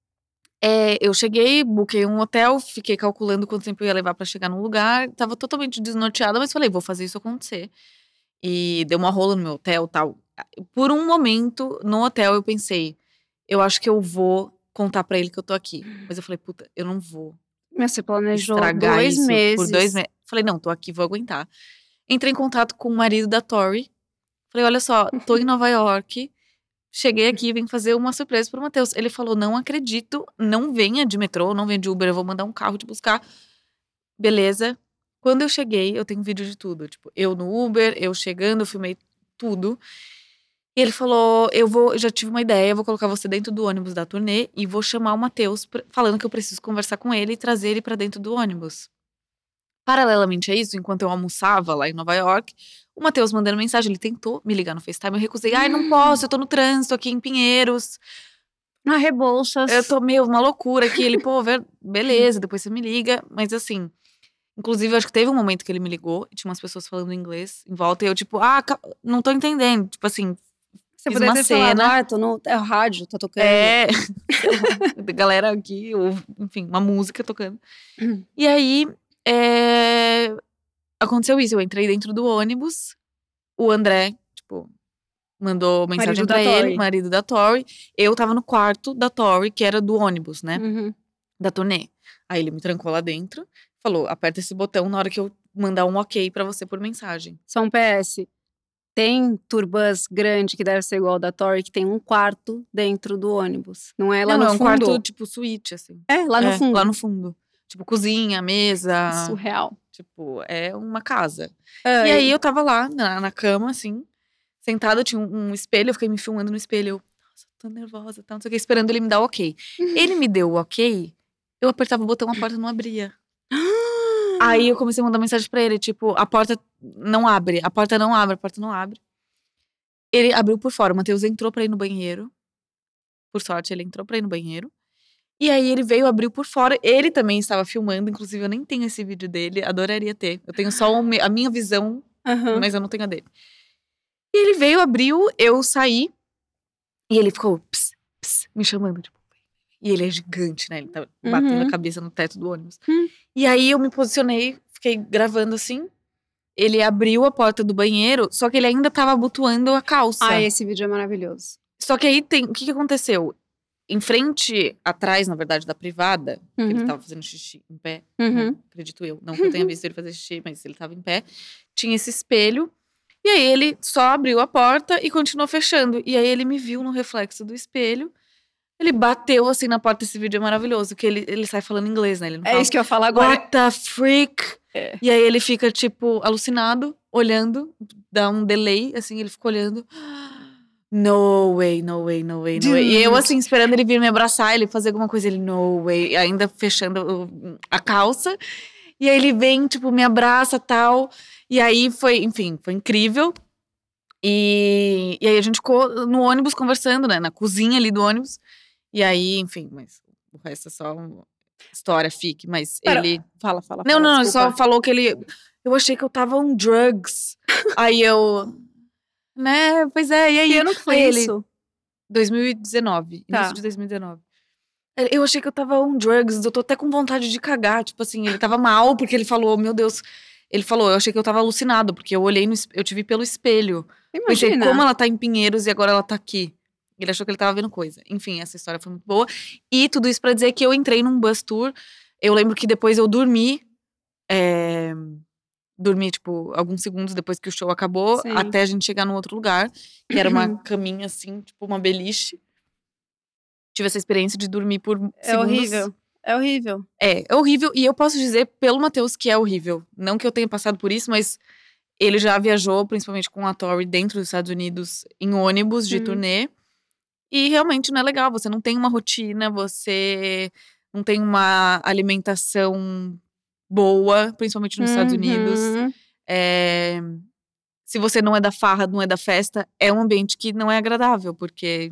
é, eu cheguei, buquei um hotel, fiquei calculando quanto tempo eu ia levar pra chegar num lugar. Tava totalmente desnorteada, mas falei, vou fazer isso acontecer. E deu uma rola no meu hotel, tal. Por um momento, no hotel, eu pensei, eu acho que eu vou contar pra ele que eu tô aqui. Mas eu falei, puta, eu não vou Mas você planejou estragar dois isso meses. por dois meses. Falei, não, tô aqui, vou aguentar. Entrei em contato com o marido da Tori. Falei, olha só, tô em Nova York. Cheguei aqui, vim fazer uma surpresa pro Matheus. Ele falou, não acredito, não venha de metrô, não venha de Uber, eu vou mandar um carro te buscar. Beleza. Quando eu cheguei, eu tenho vídeo de tudo. Tipo, eu no Uber, eu chegando, eu filmei tudo. E ele falou, eu vou, eu já tive uma ideia, vou colocar você dentro do ônibus da turnê e vou chamar o Matheus, pra- falando que eu preciso conversar com ele e trazer ele pra dentro do ônibus. Paralelamente a isso, enquanto eu almoçava lá em Nova York, o Matheus mandando mensagem, ele tentou me ligar no FaceTime, eu recusei. Ai, não posso, eu tô no trânsito aqui em Pinheiros. Na Rebouças. Eu tô meio uma loucura aqui. Ele, pô, ver- beleza, depois você me liga. Mas assim, inclusive, eu acho que teve um momento que ele me ligou e tinha umas pessoas falando inglês em volta. E eu, tipo, ah, ca- não tô entendendo. Tipo assim, Você fiz poderia uma ter falado, cena. ah, tô no é o rádio, tá tocando. É. Galera aqui, ou, enfim, uma música tocando. E aí, é, aconteceu isso. Eu entrei dentro do ônibus. O André, tipo, mandou mensagem Marido pra da ele, Tori. marido da Tori. Eu tava no quarto da Tori, que era do ônibus, né? Uhum. Da turnê. Aí ele me trancou lá dentro, falou: aperta esse botão na hora que eu mandar um ok pra você por mensagem. Só um P S. Tem turbus grande que deve ser igual ao da Tori, que tem um quarto dentro do ônibus. Não é lá Não, no é um fundo? quarto tipo suíte, assim. É, lá no É, fundo. Lá no fundo. Tipo, cozinha, mesa. Surreal. Tipo, é uma casa. Ai. E aí eu tava lá na, na cama, assim, sentada, tinha um, um espelho, eu fiquei me filmando no espelho. Eu, nossa, tô nervosa, tá, não sei o que, esperando ele me dar o ok. Ele me deu o ok, eu apertava o botão, a porta não abria. Aí eu comecei a mandar mensagem pra ele, tipo, a porta não abre, a porta não abre, a porta não abre. Ele abriu por fora, o Matheus entrou pra ir no banheiro. Por sorte, ele entrou pra ir no banheiro. E aí ele veio, abriu por fora. Ele também estava filmando, inclusive eu nem tenho esse vídeo dele, adoraria ter. Eu tenho só o me- a minha visão, Aham. mas eu não tenho a dele. E ele veio, abriu, eu saí. E ele ficou ps, ps, me chamando, tipo. E ele é gigante, né? Ele tá batendo Uhum. a cabeça no teto do ônibus. Hum. E aí eu me posicionei, fiquei gravando assim. Ele abriu a porta do banheiro, só que ele ainda tava abotoando a calça. Ah, esse vídeo é maravilhoso. Só que aí tem. O que, que aconteceu? em frente, atrás, na verdade, da privada, que ele Uhum. tava fazendo xixi em pé, Uhum. né, acredito eu. Não que eu tenha visto ele fazer xixi, mas ele tava em pé. Tinha esse espelho, e aí ele só abriu a porta e continuou fechando. E aí ele me viu no reflexo do espelho, ele bateu assim na porta. Esse vídeo é maravilhoso, que ele, ele sai falando inglês, né? Ele não É fala isso que eu ia falar agora. what the freak? É. E aí ele fica, tipo, alucinado, olhando, dá um delay, assim, ele fica olhando. No way, no way, no way, no way. E eu, assim, esperando ele vir me abraçar, ele fazer alguma coisa, ele, no way, ainda fechando o- a calça. E aí ele vem, tipo, me abraça, tal. E aí foi, enfim, foi incrível. E, e aí a gente ficou no ônibus conversando, né, na cozinha ali do ônibus. E aí, enfim, mas o resto é só uma história, fique. Mas Pera, ele… Fala, fala, Não, fala, não, ele só desculpa. falou que ele… Eu achei que eu tava on drugs. Aí eu… Né, pois é, e aí… Que ano que foi aí ele, isso? dois mil e dezenove, Tá. início de dois mil e dezenove. Eu achei que eu tava on drugs, eu tô até com vontade de cagar. Tipo assim, ele tava mal porque ele falou, meu Deus… Ele falou, eu achei que eu tava alucinado, porque eu olhei no… es- Eu te vi pelo espelho. Pensei, Imagina. como ela tá em Pinheiros e agora ela tá aqui? Ele achou que ele tava vendo coisa. Enfim, essa história foi muito boa. E tudo isso pra dizer que eu entrei num bus tour. Eu lembro que depois eu dormi. é, Dormi, tipo, alguns segundos depois que o show acabou. Sim. Até a gente chegar num outro lugar. Que era uma caminha, assim, tipo uma beliche. Tive essa experiência de dormir por É segundos. horrível. É horrível. É, é horrível. E eu posso dizer pelo Matheus que é horrível. Não que eu tenha passado por isso, mas… Ele já viajou, principalmente com a Tori, dentro dos Estados Unidos, em ônibus de Hum. turnê. E realmente não é legal. Você não tem uma rotina, você não tem uma alimentação boa, principalmente nos Estados Unidos. Uhum. É, se você não é da farra, não é da festa, é um ambiente que não é agradável, porque…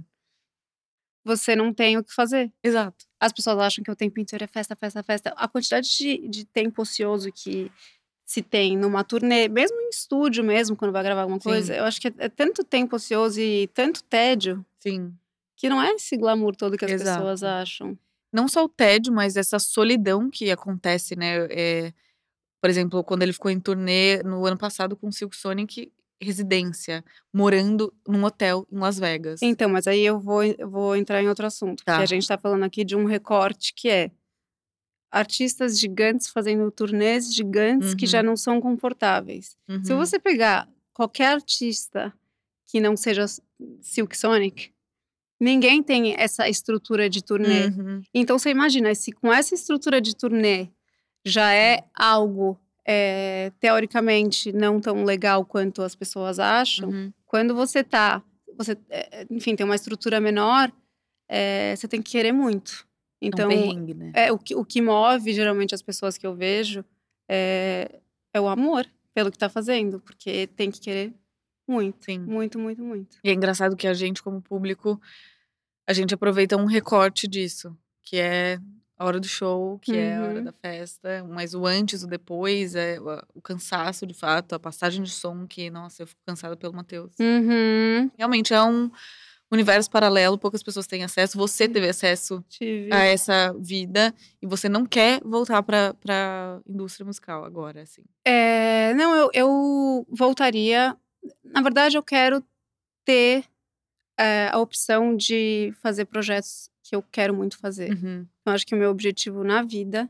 Você não tem o que fazer. Exato. As pessoas acham que o tempo inteiro é festa, festa, festa. A quantidade de, de tempo ocioso que se tem numa turnê, mesmo em estúdio mesmo, quando vai gravar alguma Sim. coisa, eu acho que é, é tanto tempo ocioso e tanto tédio, Sim. que não é esse glamour todo que as Exato. pessoas acham. Não só o tédio, mas essa solidão que acontece, né? É, por exemplo, quando ele ficou em turnê no ano passado com o Silk Sonic, residência, morando num hotel em Las Vegas. Então, mas aí eu vou, eu vou entrar em outro assunto. Tá. Que a gente tá falando aqui de um recorte que é artistas gigantes fazendo turnês gigantes que Uhum. já não são confortáveis. Uhum. Se você pegar qualquer artista que não seja Silk Sonic, ninguém tem essa estrutura de turnê. Uhum. Então você imagina, se com essa estrutura de turnê já é algo é, teoricamente não tão legal quanto as pessoas acham, Uhum. quando você tá, você, é, enfim, tem uma estrutura menor, é, você tem que querer muito. Então, é um perrengue, né? é, o, que, o que move geralmente as pessoas que eu vejo é, é o amor pelo que tá fazendo, porque tem que querer muito, Sim. muito, muito, muito. E é engraçado que a gente, como público, a gente aproveita um recorte disso, que é a hora do show, que é a hora Uhum. da festa, mas o antes, o depois, é o, o cansaço, de fato, a passagem de som, que, nossa, eu fico cansada pelo Matheus. Uhum. Realmente, é um universo paralelo, poucas pessoas têm acesso. Você teve acesso Tive. a essa vida e você não quer voltar pra, pra indústria musical agora, assim. É, não, eu, eu voltaria. Na verdade, eu quero ter é, a opção de fazer projetos que eu quero muito fazer. Uhum. Eu acho que o meu objetivo na vida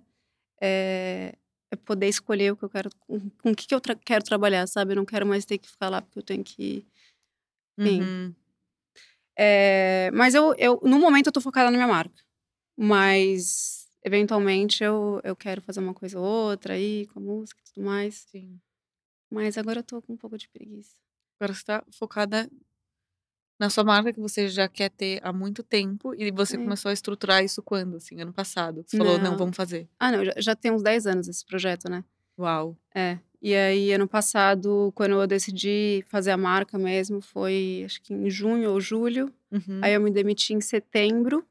é, é poder escolher o que eu quero, com, com o que, que eu tra- quero trabalhar, sabe? Eu não quero mais ter que ficar lá porque eu tenho que. Enfim. Uhum. É, mas eu, eu, no momento, eu tô focada na minha marca. Mas, eventualmente, eu, eu quero fazer uma coisa ou outra aí, com a música e tudo mais. Sim. Mas agora eu tô com um pouco de preguiça. Agora você tá focada na sua marca, que você já quer ter há muito tempo. E você É. começou a estruturar isso quando, assim? Ano passado? Você falou, não, Não. vamos fazer. Ah, não, já, já tem uns dez anos esse projeto, né? Uau. É. E aí, ano passado, quando eu decidi fazer a marca mesmo, foi acho que em junho ou julho. Uhum. Aí eu me demiti em setembro.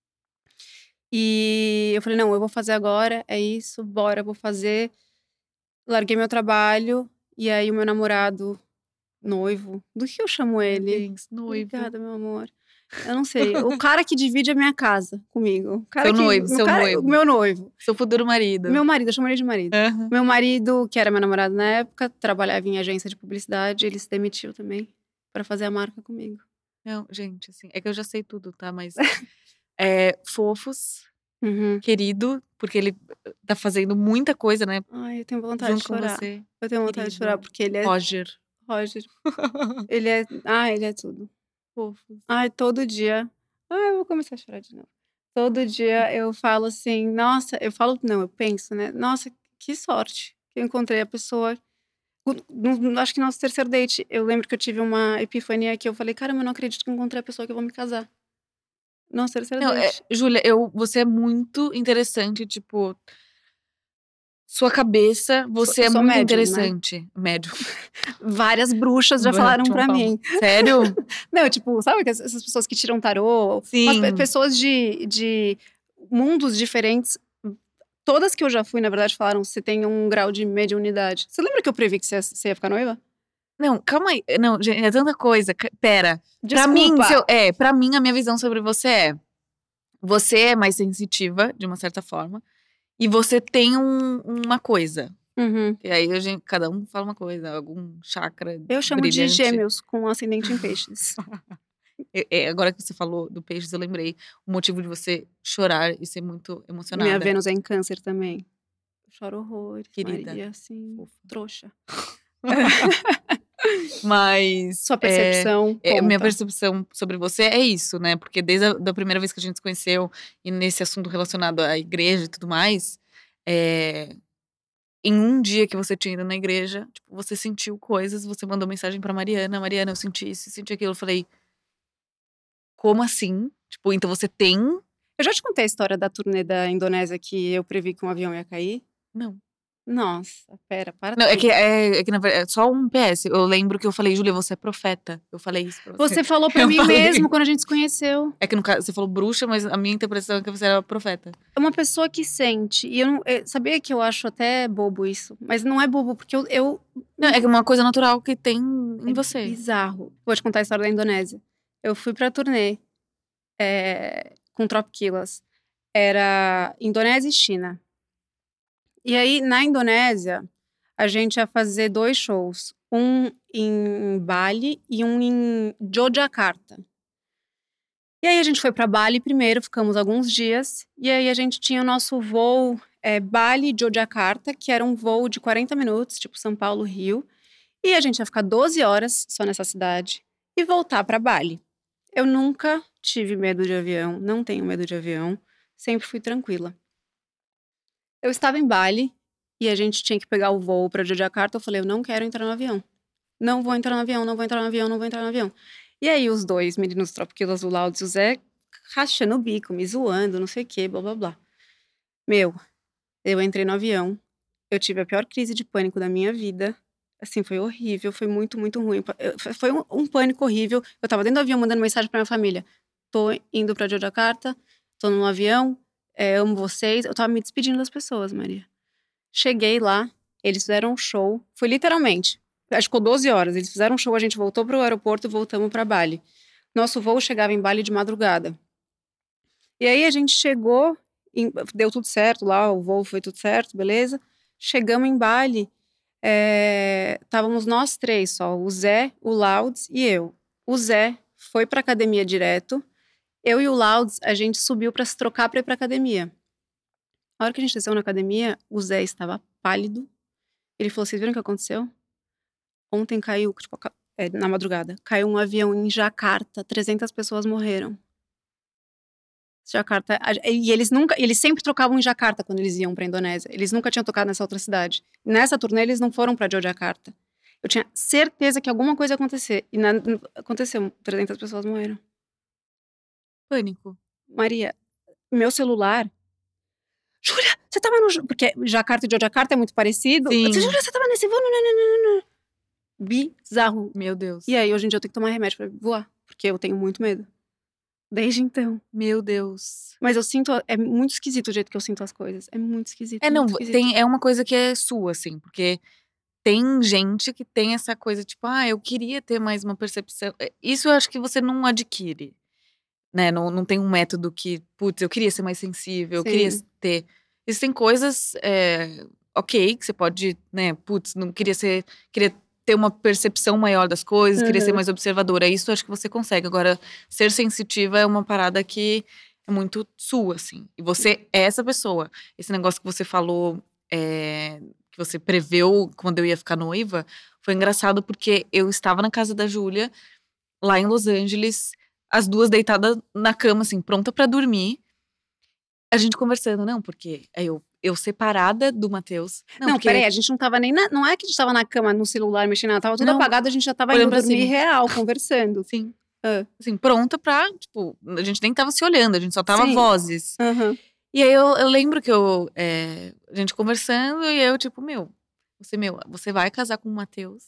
E eu falei, não, eu vou fazer agora, é isso, bora, vou fazer. Larguei meu trabalho. E aí o meu namorado, noivo, do que eu chamo ele? Parabéns, noivo. Obrigada, meu amor. Eu não sei. O cara que divide a minha casa comigo. O cara Seu que, noivo, o seu cara- noivo. O meu noivo. Seu futuro marido. Meu marido, eu chamo ele de marido. Aham. Meu marido, que era meu namorado na época, trabalhava em agência de publicidade, ele se demitiu também pra fazer a marca comigo. Não, gente, assim, é que eu já sei tudo, tá? Mas É, fofos, Uhum. querido, porque ele tá fazendo muita coisa, né? Ai, eu tenho vontade Junto de com chorar. você. Eu tenho vontade de chorar, Querido. porque ele é Roger. Roger. Ele é ah, ele é tudo. Fofos. Ai, todo dia ai, eu vou começar a chorar de novo. Todo dia eu falo assim: "Nossa", eu falo não, eu penso, né: "Nossa, que sorte que eu encontrei a pessoa". No no acho que no nosso terceiro date, eu lembro que eu tive uma epifania que eu falei: "Caramba, eu não acredito que eu encontrei a pessoa que eu vou me casar". Nosso terceiro Não, é, date. Júlia, eu, você é muito interessante, tipo, sua cabeça, Sou você eu é sou muito médium, né. interessante. Médium. Várias bruxas já falaram Bate um pra palmo. mim. Sério? Não, tipo, sabe que essas pessoas que tiram tarô, umas pe Sim. pessoas de de mundos diferentes, todas que eu já fui, na verdade, falaram: "Você tem um grau de mediunidade". Você lembra que eu previ que você ia você ia ficar noiva? Não, calma aí. Não, gente, é tanta coisa. Ca- Pera. Pra mim, se Desculpa. eu- é, pra mim, a minha visão sobre você é: você é mais sensitiva, de uma certa forma, e você tem um- uma coisa. Uhum. E aí a gente, cada um fala uma coisa, algum chakra Eu chamo de brilhante. gêmeos com ascendente em peixes. É, é, agora que você falou do peixes, eu lembrei o motivo de você chorar e ser muito Minha emocionada, Vênus é em câncer também. Eu choro horrores, querida. Maria, assim, Fofa. trouxa. Mas Sua é, percepção é, a minha conta. percepção sobre você é isso, né? Porque desde a da primeira vez que a gente se conheceu e nesse assunto relacionado à igreja e tudo mais, é, em um dia que você tinha ido na igreja, tipo, você sentiu coisas, você mandou mensagem pra Mariana: Mariana, eu senti isso, senti aquilo. Eu falei, como assim? Tipo, então você tem. Eu já te contei a história da turnê da Indonésia que eu previ que um avião ia cair? Não. Nossa, pera, para Não, é que, tudo. é, é que na verdade, é só um P S. Eu lembro que eu falei, Júlia, você é profeta. Eu falei isso pra você. Você falou pra Eu mim mesmo falei. quando a gente se conheceu. É que no caso, você falou bruxa, mas a minha interpretação é que você era profeta. É uma pessoa que sente. E eu não. eh, sabia que eu acho até bobo isso? Mas não é bobo, porque eu. eu Não, é que é uma coisa natural que tem é em você. bizarro. Vou te contar a história da Indonésia. Eu fui pra turnê eh, com Tropquilas. Era Indonésia e China. E aí, na Indonésia, a gente ia fazer dois shows. Um em Bali e um em Yogyakarta. E aí a gente foi pra Bali primeiro, ficamos alguns dias. E aí a gente tinha o nosso voo é, Bali-Yogyakarta, que era um voo de quarenta minutos, tipo São Paulo-Rio. E a gente ia ficar doze horas só nessa cidade e voltar pra Bali. Eu nunca tive medo de avião, não tenho medo de avião, sempre fui tranquila. Eu estava em Bali e a gente tinha que pegar o voo pra Yogyakarta. Eu falei, eu não quero entrar no avião. Não vou entrar no avião, não vou entrar no avião, não vou entrar no avião. E aí os dois meninos tropiquilos, o Laudes e o Zé, rachando o bico, me zoando, não sei o que, blá blá blá. Meu, eu entrei no avião, eu tive a pior crise de pânico da minha vida. Assim, foi horrível, foi muito, muito ruim. Eu- Foi um, um pânico horrível. Eu tava dentro do avião mandando mensagem pra minha família. Tô indo pra Yogyakarta, tô num avião, é, amo vocês. Eu tava me despedindo das pessoas, Maria. Cheguei lá, eles fizeram um show, foi literalmente, acho que ficou doze horas, eles fizeram um show, a gente voltou pro aeroporto e voltamos pra Bali. Nosso voo chegava em Bali de madrugada. E aí a gente chegou, em- deu tudo certo lá, o voo foi tudo certo, beleza? Chegamos em Bali, é, estávamos nós três só, o Zé, o Laudes e eu. O Zé foi pra academia direto, eu e o Laudes, a gente subiu pra se trocar pra ir pra academia. A hora que a gente desceu na academia, o Zé estava pálido. Ele falou: "Vocês viram o que aconteceu? Ontem caiu, tipo, ca- é, na madrugada, caiu um avião em Jacarta, trezentas pessoas morreram. Jacarta, a- e eles nunca, eles sempre trocavam em Jacarta quando eles iam pra Indonésia. Eles nunca tinham tocado nessa outra cidade. Nessa turnê eles não foram pra Yogyakarta. Eu tinha certeza que alguma coisa ia acontecer. E na- aconteceu, trezentas pessoas morreram. Pânico. Maria, meu celular. Júlia, você tava no. Ju-" Porque Jacarta e Yogyakarta é muito parecido. Eu disse, Sim. Júlia, você tava nesse voo? Não, não, não, não, não. Bizarro. Meu Deus. E aí, hoje em dia, eu tenho que tomar remédio pra voar, porque eu tenho muito medo. Desde então. Meu Deus. Mas eu sinto, é muito esquisito o jeito que eu sinto as coisas. É muito esquisito, É, não, muito esquisito. tem, é uma coisa que é sua, assim, porque tem gente que tem essa coisa, tipo, ah, eu queria ter mais uma percepção. É, isso eu acho que você não adquire, né? Não, não tem um método que, putz, eu queria ser mais sensível, eu queria Sim. ter. Existem coisas, é, ok, que você pode, né, putz, não queria ser, queria ter uma percepção maior das coisas, queria ser Uhum. mais observadora. Isso eu acho que você consegue. Agora, ser sensitiva é uma parada que muito sua, assim. E você é essa pessoa. Esse negócio que você falou, é, que você preveu quando eu ia ficar noiva, foi engraçado porque eu estava na casa da Júlia, lá em Los Angeles, as duas deitadas na cama, assim, pronta pra dormir. A gente conversando, não, porque aí eu, eu separada do Matheus. Não, Não, porque, peraí, a gente não tava nem na, não é que a gente tava na cama, no celular, mexendo, tava tudo Não, apagado, a gente já tava olhando indo pra dormir cima. real, conversando. Sim. Ah. Assim, pronta pra, tipo, a gente nem tava se olhando, a gente só tava Sim. vozes. Uhum. E aí eu, eu lembro que eu, é, a gente conversando, e eu, tipo, meu, você, meu, você vai casar com o Matheus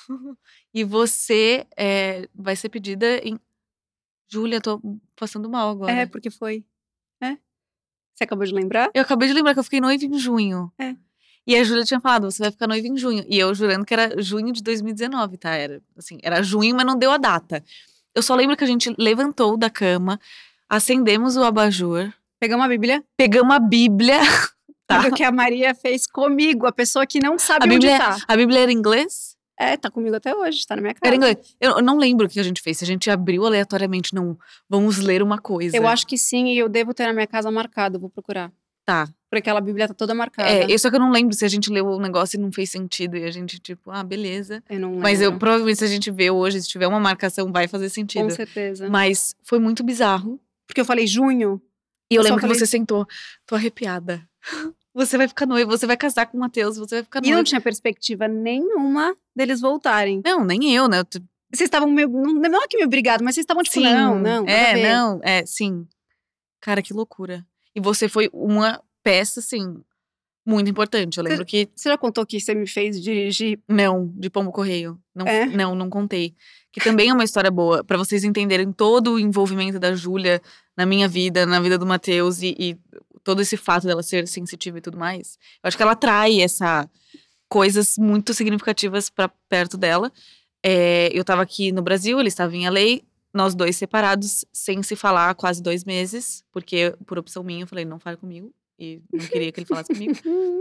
e você é, vai ser pedida em. Júlia, tô passando mal agora. É, porque foi. É. Você acabou de lembrar? Eu acabei de lembrar que eu fiquei noiva em junho. É. E a Júlia tinha falado, você vai ficar noiva em junho. E eu jurando que era junho de dois mil e dezenove, tá? Era, assim, era junho, mas não deu a data. Eu só lembro que a gente levantou da cama, acendemos o abajur. Pegamos a Bíblia. Pegamos a Bíblia. Tá? Sabe o que a Maria fez comigo, a pessoa que não sabe A onde Bíblia, tá. a Bíblia era em inglês? É, tá comigo até hoje, tá na minha casa. Era em inglês. Eu, eu não lembro o que a gente fez. Se a gente abriu aleatoriamente, não, vamos ler uma coisa. Eu acho que sim, e eu devo ter na minha casa marcado, vou procurar. Tá. Porque aquela Bíblia tá toda marcada. É, eu, só que eu não lembro se a gente leu o negócio e não fez sentido. E a gente, tipo, ah, beleza. Eu não lembro. Mas eu, provavelmente, se a gente vê hoje, se tiver uma marcação, vai fazer sentido. Com certeza. Mas foi muito bizarro. Porque eu falei junho. E eu, Eu só lembro que falei- você sentou. Tô arrepiada. Você vai ficar noiva, você vai casar com o Matheus, você vai ficar E noiva. não tinha perspectiva nenhuma deles voltarem. Não, nem eu, né? Eu t- Vocês estavam meio. Não, não é que meio brigado, mas vocês estavam tipo, sim, não, não. nada a É, ver. não, é, sim. Cara, que loucura. E você foi uma peça, assim, muito importante. Eu lembro que. Você já contou que você me fez dirigir? Não, de Pombo Correio. Não, É? não, não contei. Que também é uma história boa, pra vocês entenderem todo o envolvimento da Júlia na minha vida, na vida do Matheus e, e todo esse fato dela ser sensitiva e tudo mais. Eu acho que ela atrai essa coisas muito significativas pra perto dela. É, eu tava aqui no Brasil, ele estava em L A, nós dois separados, sem se falar há quase dois meses, porque por opção minha eu falei, não fale comigo, e não queria que ele falasse comigo.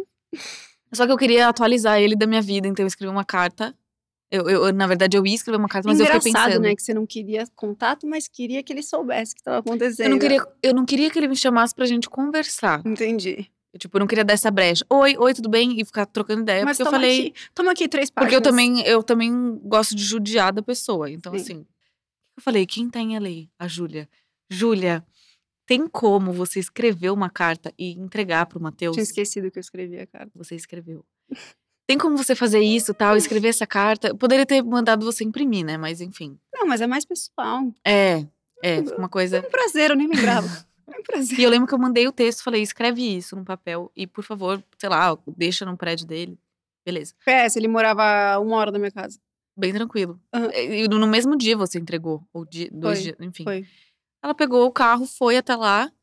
Só que eu queria atualizar ele da minha vida, então eu escrevi uma carta. Eu, eu, na verdade, eu ia escrever uma carta, mas eu fiquei Engraçado, pensando. né? Que você não queria contato, mas queria que ele soubesse o que estava acontecendo. Eu não, queria, eu não queria que ele me chamasse pra gente conversar. Entendi. Eu, tipo, eu não queria dar essa brecha. Oi, oi, tudo bem? E ficar trocando ideia. Mas porque eu toma falei. aqui, toma aqui três Porque páginas. eu também, eu também gosto de judiar da pessoa. Então, Sim. assim. Eu falei, quem tá em L A? A Júlia. Júlia, tem como você escrever uma carta e entregar pro Matheus? Tinha esquecido que eu escrevi a carta. Você escreveu. Tem como você fazer isso, tal, escrever essa carta? Eu poderia ter mandado você imprimir, né? Mas enfim. Não, mas é mais pessoal. É, é, uma coisa. É um prazer, eu nem lembrava. É um prazer. E eu lembro que eu mandei o texto, falei, escreve isso num papel e, por favor, sei lá, deixa no prédio dele. Beleza. P S, ele morava a uma hora da minha casa. Bem tranquilo. Aham. E no mesmo dia você entregou, ou dia, dois Foi, dias, enfim. Foi. Ela pegou o carro, foi até lá.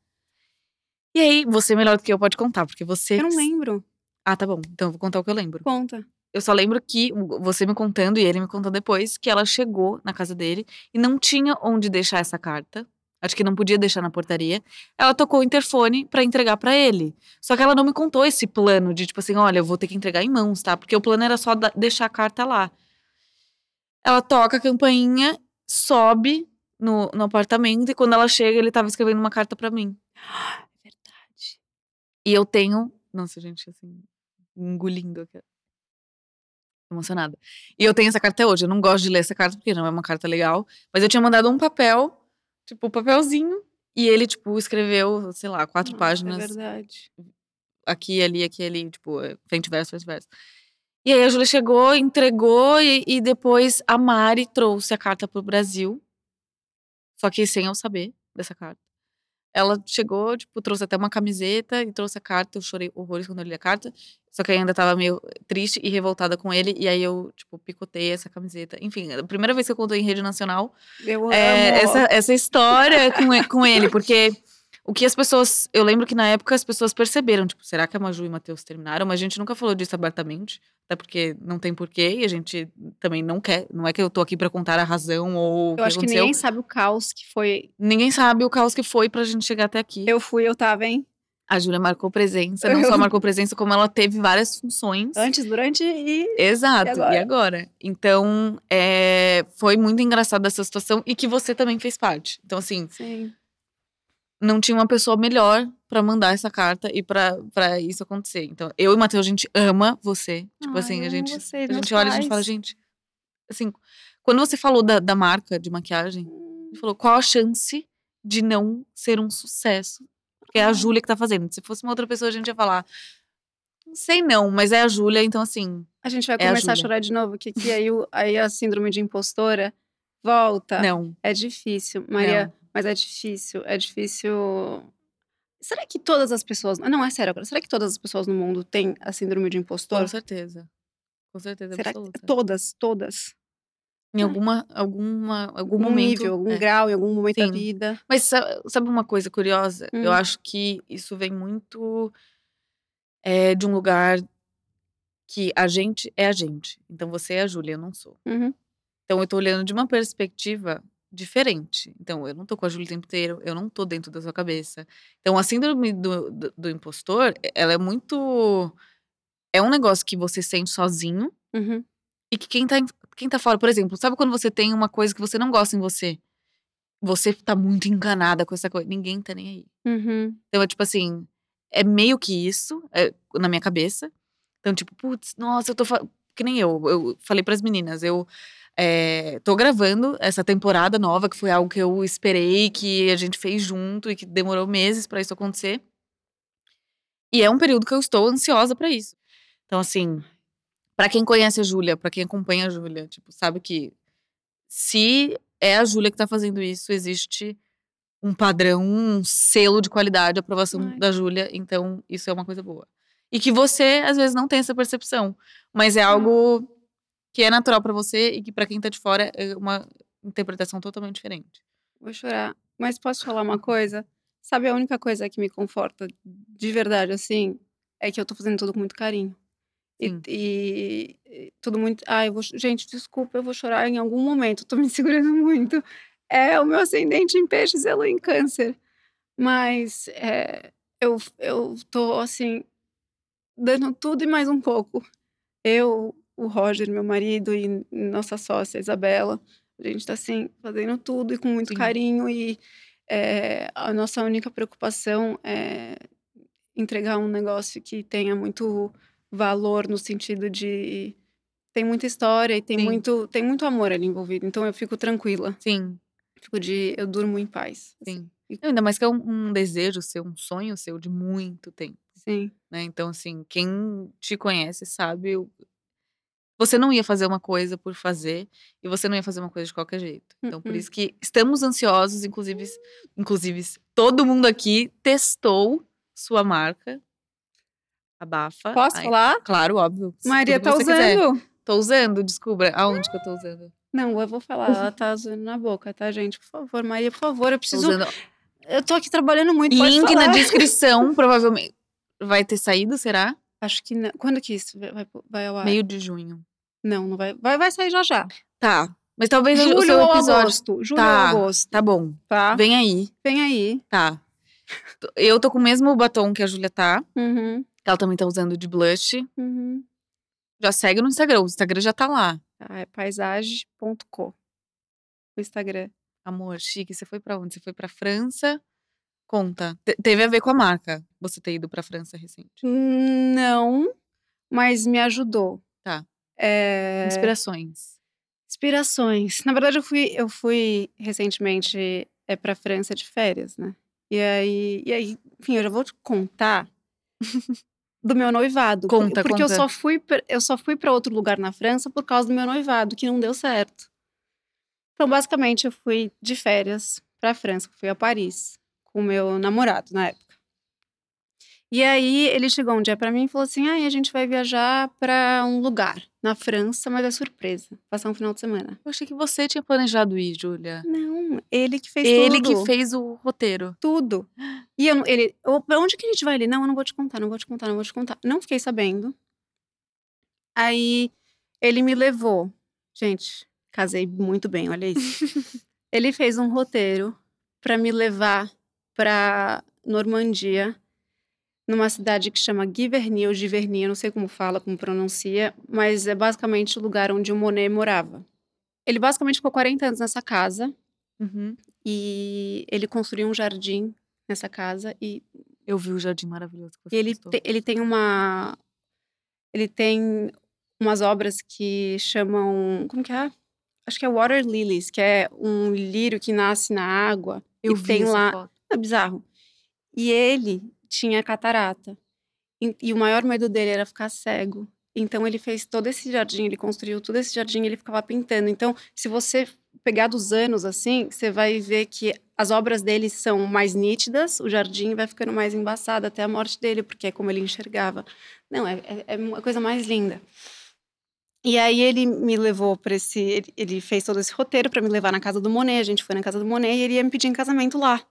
E aí, você melhor do que eu pode contar, porque você. Eu não lembro. Ah, tá bom. Então eu vou contar o que eu lembro. Conta. Eu só lembro que você me contando e ele me contou depois que ela chegou na casa dele e não tinha onde deixar essa carta. Acho que não podia deixar na portaria. Ela tocou o interfone pra entregar pra ele. Só que ela não me contou esse plano de tipo assim, olha, eu vou ter que entregar em mãos, tá? Porque o plano era só da- deixar a carta lá. Ela toca a campainha, sobe no, no apartamento e quando ela chega, ele tava escrevendo uma carta pra mim. Verdade. E eu tenho. Nossa, gente, assim, engolindo aqui. Emocionada. E eu tenho essa carta até hoje. Eu não gosto de ler essa carta porque não é uma carta legal. Mas eu tinha mandado um papel, tipo, um papelzinho. E ele, tipo, escreveu, sei lá, quatro Nossa, páginas. É verdade. Aqui, ali, aqui, ali. Tipo, frente e verso, frente e verso. E aí a Júlia chegou, entregou. E, e depois a Mari trouxe a carta pro Brasil. Só que sem eu saber dessa carta. Ela chegou, tipo, trouxe até uma camiseta e trouxe a carta. Eu chorei horrores quando eu li a carta. Só que eu ainda tava meio triste e revoltada com ele. E aí eu, tipo, picotei essa camiseta. Enfim, a primeira vez que eu contei em rede nacional Eu é amo. essa, essa história com, e- com ele. Porque o que as pessoas... Eu lembro que na época as pessoas perceberam. Tipo, será que a Maju e o Matheus terminaram? Mas a gente nunca falou disso abertamente. Até porque não tem porquê. E a gente também não quer. Não é que eu tô aqui pra contar a razão ou o que Eu acho que aconteceu. ninguém sabe o caos que foi. Ninguém sabe o caos que foi pra gente chegar até aqui. Eu fui, eu tava, hein? A Júlia marcou presença, não só marcou presença, como ela teve várias funções. Antes, durante e. Exato, E agora? e agora? Então, é, foi muito engraçado essa situação e que você também fez parte. Então, assim, Sim. não tinha uma pessoa melhor pra mandar essa carta e pra, pra isso acontecer. Então, eu e o Matheus, a gente ama você. Tipo Ai, assim, a eu amo gente, vocês, a meus gente olha e a gente fala, pais. gente… Assim, quando você falou da, da marca de maquiagem, a Hum, gente falou, qual a chance de não ser um sucesso? Porque é a ai. Júlia que tá fazendo. Se fosse uma outra pessoa, a gente ia falar, não sei não, mas é a Júlia, então assim, A gente vai é a começar a Júlia. chorar de novo, que, que aí, o- aí a síndrome de impostora volta. Não, É difícil, Maria, não, mas é difícil, é difícil. Será que todas as pessoas. Não, é sério agora. Será que todas as pessoas no mundo têm a síndrome de com impostor? certeza. Com certeza Será que absoluta. todas, todas? Em Ai, alguma, alguma, algum algum nível, momento, algum é. grau, em algum momento da Sim. vida. Mas sa- sabe uma coisa curiosa? Eu Hum, acho que isso vem muito é, de um lugar que a gente é a gente. Então você é a Júlia, eu não sou. uhum, Então eu tô olhando de uma perspectiva diferente. Então eu não tô com a Júlia o tempo inteiro, eu não tô dentro da sua cabeça. Então a síndrome do, do, do impostor, ela é muito… É um negócio que você sente sozinho uhum, e que quem tá, em- quem tá fora… Por exemplo, sabe quando você tem uma coisa que você não gosta em você? Você tá muito encanada com essa coisa. Ninguém tá nem aí. uhum. Então é tipo assim, é meio que isso, é, na minha cabeça. Então, tipo, putz, nossa, eu tô. fa- Que nem eu. Eu falei pras meninas, eu é, tô gravando essa temporada nova, que foi algo que eu esperei, que a gente fez junto e que demorou meses pra isso acontecer. E é um período que eu estou ansiosa pra isso. Então, assim, pra quem conhece a Júlia, pra quem acompanha a Júlia, tipo, sabe que se é a Júlia que tá fazendo isso, existe um padrão, um selo de qualidade, aprovação Ai, da Júlia, então isso é uma coisa boa. E que você, às vezes, não tem essa percepção, mas é ah, algo que é natural pra você e que pra quem tá de fora é uma interpretação totalmente diferente. vou chorar. Mas posso falar uma coisa? Sabe, a única coisa que me conforta de verdade, assim, é que eu tô fazendo tudo com muito carinho. E, Sim, e- e tudo muito. Ai, eu vou, cho- gente, desculpa, eu vou chorar em algum momento. Tô me segurando muito. É o meu ascendente em peixes e a lua em câncer. Mas é, eu, eu tô, assim, dando tudo e mais um pouco. Eu, o Roger, meu marido, e nossa sócia, Isabela, a gente tá, assim, fazendo tudo e com muito sim, carinho. E é, a nossa única preocupação é entregar um negócio que tenha muito valor no sentido de tem muita história e tem sim, muito tem muito amor ali envolvido, então eu fico tranquila, sim, fico de eu durmo em paz, assim. sim. E Ainda mais que é um, um desejo seu, um sonho seu de muito tempo, sim. né? Então, assim, quem te conhece sabe você não ia fazer uma coisa por fazer e você não ia fazer uma coisa de qualquer jeito. Então, por Mm-mm. isso que estamos ansiosos, inclusive, inclusive todo mundo aqui testou sua marca, abafa. Posso Ai, falar? claro, óbvio, Maria tudo que tá você quiser. usando. Tô usando, descubra aonde que eu tô usando. Não, eu vou falar, ela tá usando na boca, tá, gente? Por favor, Maria, por favor, eu Tô preciso usando. eu tô aqui trabalhando muito, pode Link na falar. descrição, provavelmente vai ter saído, será? Acho que não. Quando que isso vai vai ao ar? Meio de junho. Não, não vai vai vai sair já já. Tá, mas talvez o Julho seu ou episódio… agosto, julho ou Tá, tá agosto, bom. tá? Vem aí, Vem aí. tá. Eu tô com o mesmo batom que a Júlia tá. Uhum, Que ela também tá usando de blush. uhum. Já segue no Instagram, o Instagram já tá lá. Tá, é paisagem ponto com, o Instagram. Amor, chique, você foi pra onde? Você foi pra França? Conta. Te- teve a ver com a marca, você ter ido pra França recente. Não, mas me ajudou. Tá. Eh, Inspirações. inspirações. Na verdade, eu fui eu fui recentemente, é pra França de férias, né. E aí e aí, enfim, eu já vou te contar do meu noivado, por Conta, porque eu conta. só fui pra eu só fui pra outro lugar na França por causa do meu noivado, que não deu certo. Então, basicamente, eu fui de férias pra França, fui a Paris, com o meu namorado na época. E aí ele chegou um dia pra mim e falou assim: "Ai, a gente vai viajar pra um lugar na França, mas é surpresa, passar um final de semana". Eu achei que você tinha planejado ir, Júlia. Não, ele que fez Ele que tudo, fez o roteiro. tudo. E eu não ele: "Ô, pra onde que a gente vai?" Ele: "Não, eu não vou te contar, não vou te contar, não vou te contar". Não fiquei sabendo. Aí ele me levou. Gente, casei muito bem, olha isso. Ele fez um roteiro pra me levar pra Normandia, numa cidade que chama Giverny ou Giverny, eu não sei como fala, como pronuncia, mas é basicamente o lugar onde o Monet morava. Ele basicamente ficou quarenta anos nessa casa Uhum. e ele construiu um jardim nessa casa. E Eu vi o jardim maravilhoso que e você ele, postou. te- ele tem uma. Ele tem umas obras que chamam. Como que é? Acho que é Water Lilies, que é um lírio que nasce na água. Eu E vi tem essa lá. foto. É bizarro. E ele tinha catarata. E, e o maior medo dele era ficar cego. Então ele fez todo esse jardim, ele construiu todo esse jardim, ele ficava pintando. Então, se você pegar dos anos assim, você vai ver que as obras dele são mais nítidas, o jardim vai ficando mais embaçado até a morte dele, porque é como ele enxergava. Não, é, é, é uma coisa mais linda. E aí ele me levou para esse, ele, ele fez todo esse roteiro para me levar na casa do Monet. A gente foi na casa do Monet e ele ia me pedir em casamento lá.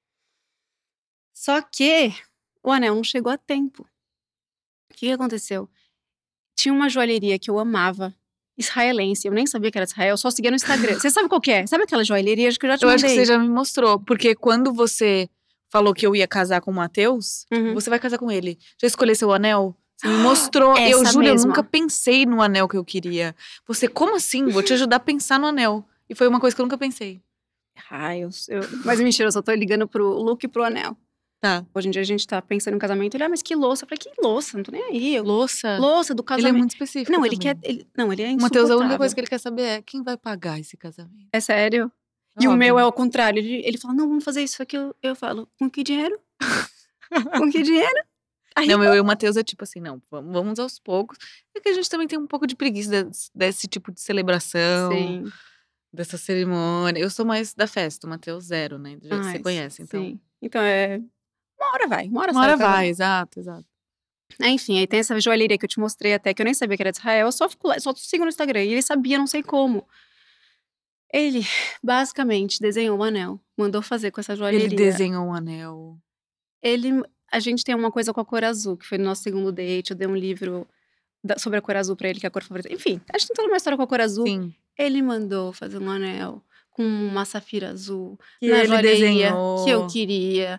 Só que o anel não chegou a tempo. O que que aconteceu? Tinha uma joalheria que eu amava, israelense. Eu nem sabia que era de Israel, eu só seguia no Instagram. Você sabe qual que é? Sabe aquela joalheria? Acho que eu já te Eu acho que mandei. você já me mostrou. Porque quando você falou que eu ia casar com o Matheus, Uhum. você vai casar com ele. Já escolheu seu anel? Você me mostrou. Essa eu, Júlia, eu mesma. nunca pensei no anel que eu queria. Você, como assim? Vou te ajudar a pensar no anel. E foi uma coisa que eu nunca pensei. Ai, eu, eu... Mas mentira, eu só tô ligando pro look e pro anel. Tá. Hoje em dia a gente tá pensando em casamento. Ele, ah, mas que louça? Eu falei, que louça? Não tô nem aí. Eu... Louça? Louça do Ele é casamento. muito específico Não, ele também. quer. Ele... Não, ele é O Matheus, a única insuportável. coisa que ele quer saber é quem vai pagar esse casamento. É sério? E o Óbvio. meu é ao contrário. Ele, ele fala, não, vamos fazer isso aqui. Eu, eu falo, com que dinheiro? Com que dinheiro? Aí, Não, eu e o Matheus é tipo assim, não, vamos, vamos aos poucos. É que a gente também tem um pouco de preguiça desse, desse tipo de celebração, sim. dessa cerimônia. Eu sou mais da festa, o Matheus zero, né? Já, você Ai, conhece, então. sim. Então é. Uma hora vai, uma hora Uma sai hora o casamento. vai, exato, exato. É, enfim, aí tem essa joalheria que eu te mostrei até, que eu nem sabia que era de Israel. Eu só, fico lá, só sigo no Instagram. E ele sabia, não sei como. Ele, basicamente, desenhou um anel. Mandou fazer com essa Ele joalheria. desenhou um anel. Ele. A gente tem uma coisa com a cor azul, que foi no nosso segundo date. Eu dei um livro da- sobre a cor azul pra ele, que é a cor favorita. Enfim, a gente tem toda uma história com a cor azul. Sim. Ele mandou fazer um anel com uma safira azul Que na ele joalheria desenhou. que eu queria.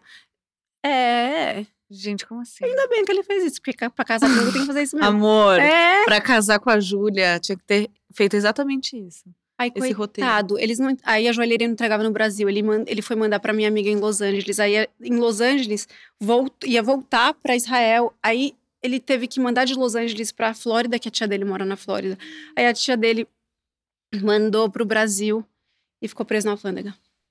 É. Gente, como assim? Ainda bem que ele fez isso, porque ca- pra casar comigo tem que fazer isso mesmo. Amor, É. pra casar com a Júlia, tinha que ter feito exatamente isso. Aí, Esse roteiro. coitado, eles não, aí a joalheria não entregava no Brasil. Ele, man, ele foi mandar pra minha amiga em Los Angeles. Aí, em Los Angeles, volt, ia voltar pra Israel. Aí, ele teve que mandar de Los Angeles pra Flórida, que a tia dele mora na Flórida. Aí, a tia dele mandou pro Brasil e ficou preso na alfândega.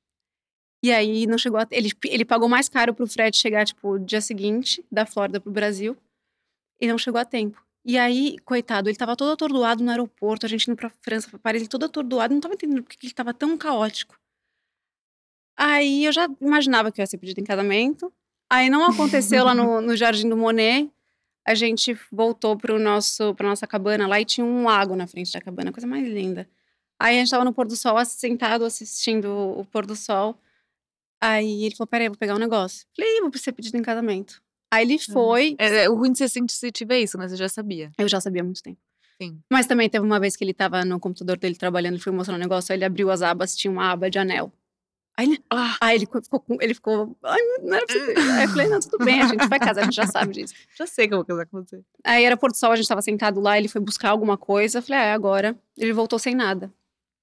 E aí, não chegou a, ele, ele pagou mais caro pro frete chegar, tipo, no dia seguinte, da Flórida pro Brasil. E não chegou a tempo. E aí, coitado, ele tava todo atordoado no aeroporto, a gente indo pra França, pra Paris, ele todo atordoado, não tava entendendo por que ele tava tão caótico. Aí eu já imaginava que eu ia ser pedida em casamento. Aí não aconteceu lá no, no Jardim do Monet. A gente voltou pro nosso, pra nossa cabana lá e tinha um lago na frente da cabana, coisa mais linda. Aí a gente tava no pôr do sol, sentado assistindo o pôr do sol. Aí ele falou, peraí, eu vou pegar um negócio. Falei, "Ih, vou ser pedido em casamento." Aí ele foi. É, é, o ruim de ser sensitiva é isso, né? Você já sabia. Eu já sabia há muito tempo. Sim. Mas também teve uma vez que ele tava no computador dele trabalhando, ele foi mostrar um negócio, aí ele abriu as abas, tinha uma aba de anel. Aí ele, Ah, aí ele ficou, com- ele ficou, ai, não era pra você ter. Aí eu falei, não, tudo bem, a gente vai casar, a gente já sabe disso. já sei que eu vou casar com você. Aí era pôr do sol, a gente tava sentado lá, ele foi buscar alguma coisa, eu falei, ah, é agora. Ele voltou sem nada.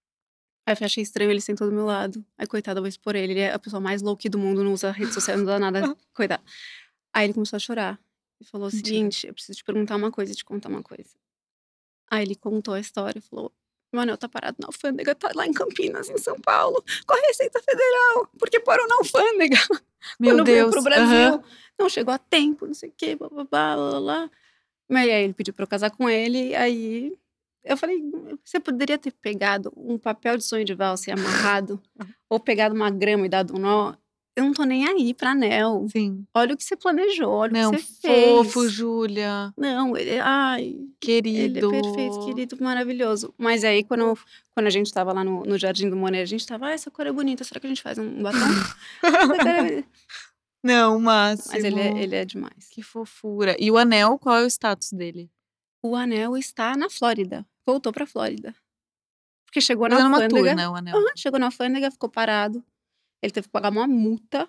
Aí eu achei estranho, ele sentou do meu lado. Aí, coitado, eu vou expor ele, ele é a pessoa mais louca do mundo, não usa rede social, não usa nada, coitado. Aí ele começou a chorar. Ele falou o Mentira. seguinte, eu preciso te perguntar uma coisa e te contar uma coisa. Aí ele contou a história e falou, meu anel tá parado na alfândega, tá lá em Campinas, em São Paulo, com a Receita Federal, porque parou na alfândega. Meu Quando Deus. veio pro Brasil, aham. não chegou a tempo, não sei o quê, blá, blá, blá, blá, blá. Mas aí ele pediu pra eu casar com ele, aí eu falei, você poderia ter pegado um papel de sonho de valsa e amarrado, ou pegado uma grama e dado um nó. Eu não tô nem aí pra anel. Sim. Olha o que você planejou, olha Não, o que você fez. fofo, Júlia. Não, ele, ai, Querido. ele é perfeito, querido, maravilhoso. Mas aí, quando, quando a gente tava lá no, no Jardim do Monet, a gente tava, ah, essa cor é bonita, será que a gente faz um batom? Essa cor é bonita. Não, o máximo. Mas ele é, ele é demais. Que fofura. E o anel, qual é o status dele? O anel está na Flórida. Voltou pra Flórida. Porque chegou na Fazendo uma tour, alfândega. né, o anel. Aham, chegou na alfândega, ficou parado. Ele teve que pagar uma multa.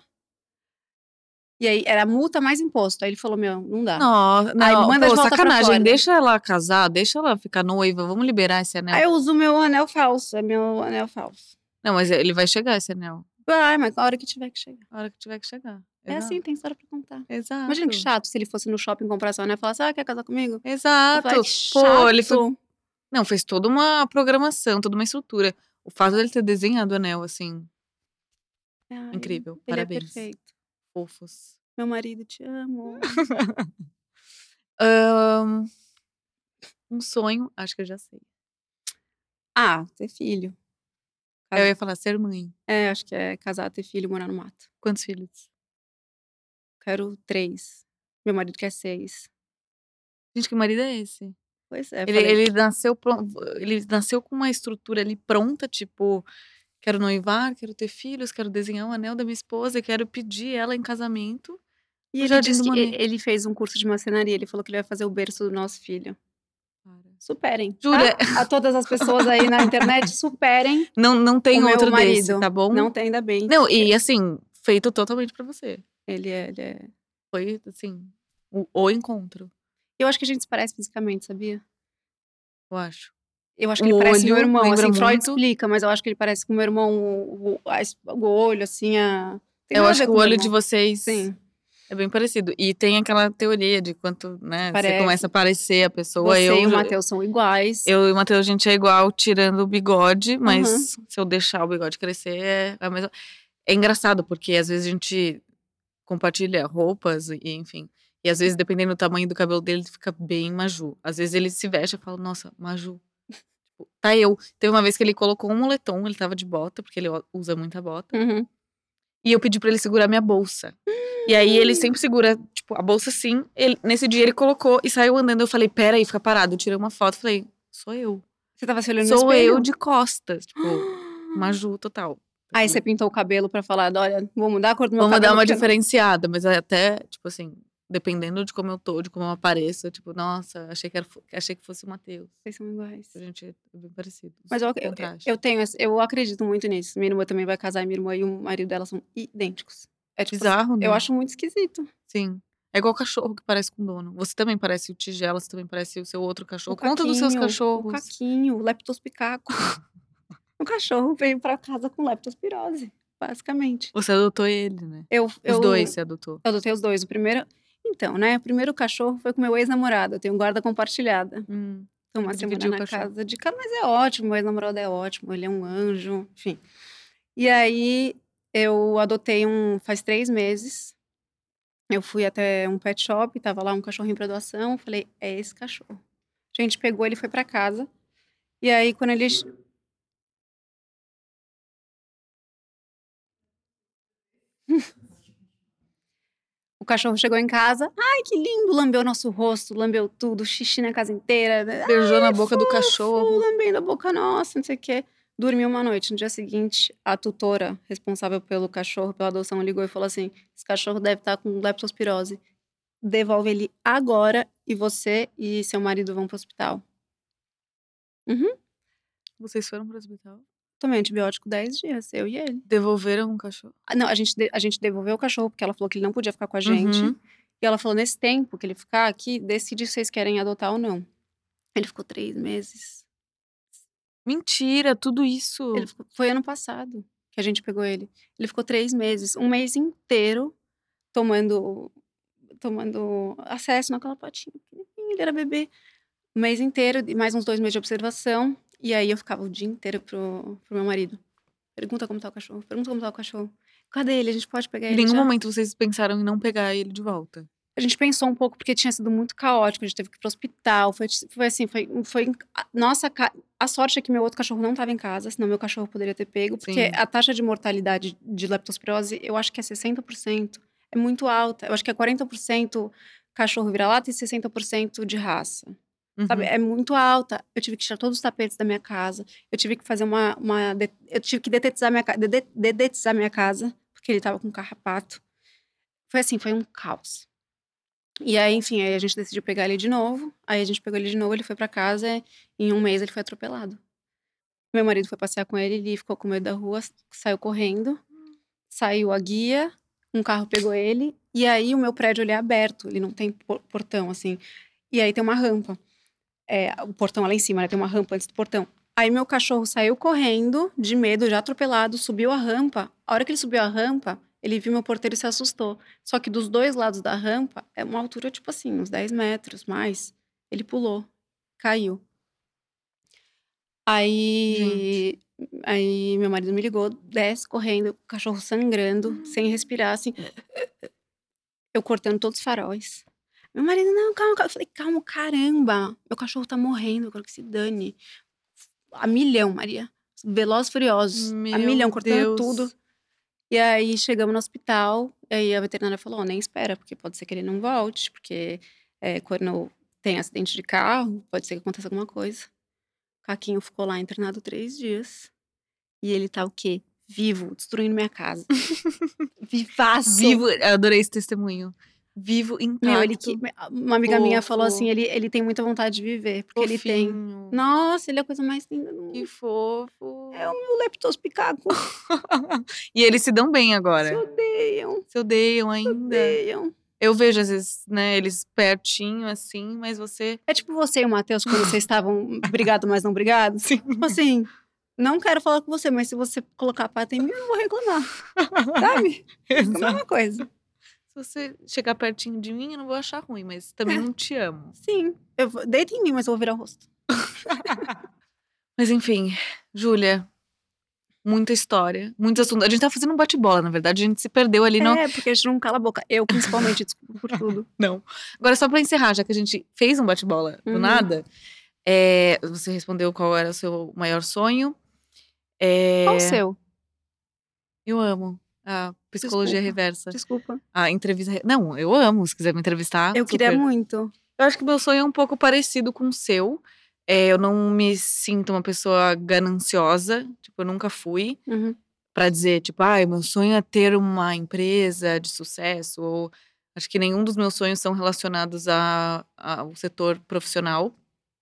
E aí, era multa mais imposto. Aí ele falou, meu, não dá. Não, Aí, não, manda de pô, volta pra sacanagem. Flórida. Deixa ela casar, deixa ela ficar noiva. Vamos liberar esse anel. Aí eu uso o meu anel falso. É meu anel falso. Não, mas ele vai chegar, esse anel. Vai, mas na hora que tiver que chegar. A hora que tiver que chegar. É exato, assim, tem história pra contar. exato. Imagina que chato se ele fosse no shopping comprar seu anel e falasse, ah, quer casar comigo? Eu Exato. falei, Pô, ele foi. chato. Não, fez toda uma programação, toda uma estrutura. O fato dele ter desenhado o anel, assim, Ai, incrível. ele é Parabéns. perfeito. Fofos. Meu marido, te amo. Ahn, um sonho, acho que eu já sei. Ah, ter filho. Eu Casar. ia falar ser mãe. É, acho que é casar, ter filho, morar no mato. Quantos filhos? Quero três. Meu marido quer seis. Gente, que marido é esse? Pois é, Ele, falei. ele nasceu pron- ele nasceu com uma estrutura ali pronta, tipo, quero noivar, quero ter filhos, quero desenhar um anel da minha esposa, quero pedir ela em casamento. E no ele Jardim disse do que e- Monet. ele fez um curso de marcenaria. Ele falou que ele vai fazer o berço do nosso filho. Para. Superem, Jura? tá? A todas as pessoas aí na internet, superem Não, não tem o meu outro desse, marido. tá bom? Não tem, ainda bem. Não, e assim, feito totalmente pra você. Ele é, ele é... Foi, assim, o, o encontro, Eu acho que a gente se parece fisicamente, sabia? eu acho. Eu acho que O ele parece meu olho irmão. lembra Assim, Freud muito. explica, mas eu acho que ele parece com o meu irmão. O, o, a es- o olho, assim, a... Tem Eu nada a acho ver que com o meu olho de irmão. vocês Sim, é bem parecido. E tem aquela teoria de quanto, né, você parece. começa a parecer a pessoa. Você Eu, e o Matheus são iguais. eu e o Matheus, a gente é igual, tirando o bigode, mas Aham. se eu deixar o bigode crescer, é a mesma. É engraçado, porque às vezes a gente compartilha roupas, e enfim. E às vezes, dependendo do tamanho do cabelo dele, fica bem maju. Às vezes ele se veste e fala, nossa, maju. Tipo, tá eu. Teve uma vez que ele colocou um moletom, ele tava de bota, porque ele usa muita bota. Uhum. E eu pedi pra ele segurar minha bolsa. E aí ele sempre segura, tipo, a bolsa assim. Ele, nesse dia ele colocou e saiu andando. Eu falei, pera aí, fica parado. Eu tirei uma foto, falei, sou eu. Você tava se olhando no Sou espelho? eu de costas. Tipo, maju total. Aí você pintou o cabelo pra falar, olha, vou mudar a cor do meu Vamos cabelo. dar uma porque não- diferenciada, mas até, tipo assim, dependendo de como eu tô, de como eu apareço, eu, tipo, nossa, achei que, era, fo- achei que fosse o Matheus. Vocês são iguais. A gente é bem parecido. Mas eu, eu, Contraste. eu tenho, esse- eu acredito muito nisso. Minha irmã também vai casar e minha irmã e o marido dela são idênticos. É tipo, Bizarro, né? eu acho muito esquisito. Sim. É igual cachorro que parece com dono. Você também parece o Tigela, você também parece o seu outro cachorro. O Conta dos seus Caquinho, cachorros. O Caquinho, o leptospicaco. O cachorro veio pra casa com leptospirose, basicamente. Você adotou ele, né? Eu, Os eu, dois você adotou. eu adotei os dois. O primeiro... Então, né? O primeiro cachorro foi com meu ex-namorado. Eu tenho guarda compartilhada. Hum. Então, uma Ele semana dividiu o na cachorro. casa de casa. Mas é ótimo, meu ex-namorado é ótimo. Ele é um anjo, enfim. E aí, eu adotei um... Faz três meses. Eu fui até um pet shop, tava lá um cachorrinho pra doação. Falei, é esse cachorro. A gente pegou, ele foi pra casa. E aí, quando ele... O cachorro chegou em casa. Ai, que lindo! Lambeu nosso rosto, lambeu tudo, xixi na casa inteira. Beijou na boca do Fofo, cachorro. lambendo a boca nossa, não sei o quê. Dormi uma noite. No dia seguinte, a tutora responsável pelo cachorro, pela adoção, ligou e falou assim: esse cachorro deve estar com leptospirose. Devolve ele agora e você e seu marido vão pro hospital. Uhum. Vocês foram pro hospital? Tomei antibiótico dez dias, eu e ele. Devolveram um cachorro? Ah, não, a gente, de- a gente devolveu o cachorro, porque ela falou que ele não podia ficar com a gente. Uhum. E ela falou, nesse tempo que ele ficar aqui, decide se vocês querem adotar ou não. Ele ficou três meses. Mentira, tudo isso. Ele ficou- foi ano passado que a gente pegou ele. Ele ficou três meses, um mês inteiro, tomando, tomando acesso naquela potinha. pequenininha, Ele era bebê. Um mês inteiro, e mais uns dois meses de observação. E aí eu ficava o dia inteiro pro, pro meu marido. Pergunta como tá o cachorro, pergunta como tá o cachorro. Cadê ele? A gente pode pegar Em ele nenhum já? momento vocês pensaram em não pegar ele de volta. A gente pensou um pouco porque tinha sido muito caótico, a gente teve que ir pro hospital, foi, foi assim, foi, foi a- nossa, ca- a sorte é que meu outro cachorro não estava em casa, senão meu cachorro poderia ter pego, porque Sim. a taxa de mortalidade de leptospirose, eu acho que é sessenta por cento, é muito alta, eu acho que é quarenta por cento cachorro vira-lata e sessenta por cento de raça, sabe, Uhum. é muito alta, eu tive que tirar todos os tapetes da minha casa, eu tive que fazer uma, uma de- eu tive que detetizar minha, ca- dede- dedetizar minha casa, porque ele tava com carrapato, foi assim, foi um caos. E aí, enfim, aí a gente decidiu pegar ele de novo. Aí a gente pegou ele de novo, ele foi pra casa. E em um mês ele foi atropelado. Meu marido foi passear com ele, ele ficou com medo da rua, saiu correndo. Saiu a guia, um carro pegou ele. E aí o meu prédio ele é aberto, ele não tem por- portão, assim. E aí tem uma rampa. É, o portão é lá em cima, né? Tem uma rampa antes do portão. Aí meu cachorro saiu correndo, de medo, já atropelado, subiu a rampa. A hora que ele subiu a rampa, Ele viu meu porteiro e se assustou. Só que dos dois lados da rampa, é uma altura, tipo assim, uns dez metros mais. Ele pulou, caiu. Gente. Aí, aí meu marido me ligou, desce correndo, o cachorro sangrando, sem respirar, assim. Eu cortando todos os faróis. Meu marido, não, calma, calma. Eu falei, calma, caramba. Meu cachorro tá morrendo, eu quero que se dane. A milhão, Maria. Velozes e Furiosos. A Meu milhão, cortando tudo. Deus. E aí, chegamos no hospital. E aí, a veterinária falou, "Ó, nem espera, porque pode ser que ele não volte. Porque é, quando tem acidente de carro, pode ser que aconteça alguma coisa." O Caquinho ficou lá internado três dias. E ele tá o quê? Vivo, destruindo minha casa. Vivaço. Vivo, eu adorei esse testemunho. Vivo, Meu, ele intacto. que. Uma amiga minha falou Fofo. assim: ele, ele tem muita vontade de viver, porque ele tem. Fofinho. Nossa, ele é a coisa mais linda do Que mundo. fofo. É o meu leptospicaco. E eles se dão bem Se agora. odeiam, Se odeiam se ainda. odeiam. Eu vejo, às vezes, né, eles pertinho, assim, mas você… É tipo você e o Matheus, quando vocês estavam brigado, mas não brigados. Sim. Tipo assim, não quero falar com você, mas se você colocar a pata em mim, eu não vou reclamar. Sabe? É a Exato. mesma coisa. Se você chegar pertinho de mim, eu não vou achar ruim, mas também É. não te amo. Sim. Eu vou, deita em mim, mas eu vou virar o rosto. Mas enfim, Júlia, muita história, muito assunto. A gente tá fazendo um bate-bola, na verdade, a gente se perdeu ali no… É, porque a gente não cala a boca. Eu, principalmente, desculpa por tudo. Não. Agora, só pra encerrar, já que a gente fez um bate-bola do Uhum. nada, é, você respondeu qual era o seu maior sonho. É, Qual o seu? eu amo a psicologia Desculpa. reversa. Desculpa. A entrevista… Não, eu amo, se quiser me entrevistar. Eu queria super. muito. Eu acho que meu sonho é um pouco parecido com o seu. É, eu não me sinto uma pessoa gananciosa, tipo, eu nunca fui. Uhum. Pra dizer, tipo, ah, meu sonho é ter uma empresa de sucesso. Ou acho que nenhum dos meus sonhos são relacionados a, a- ao setor profissional.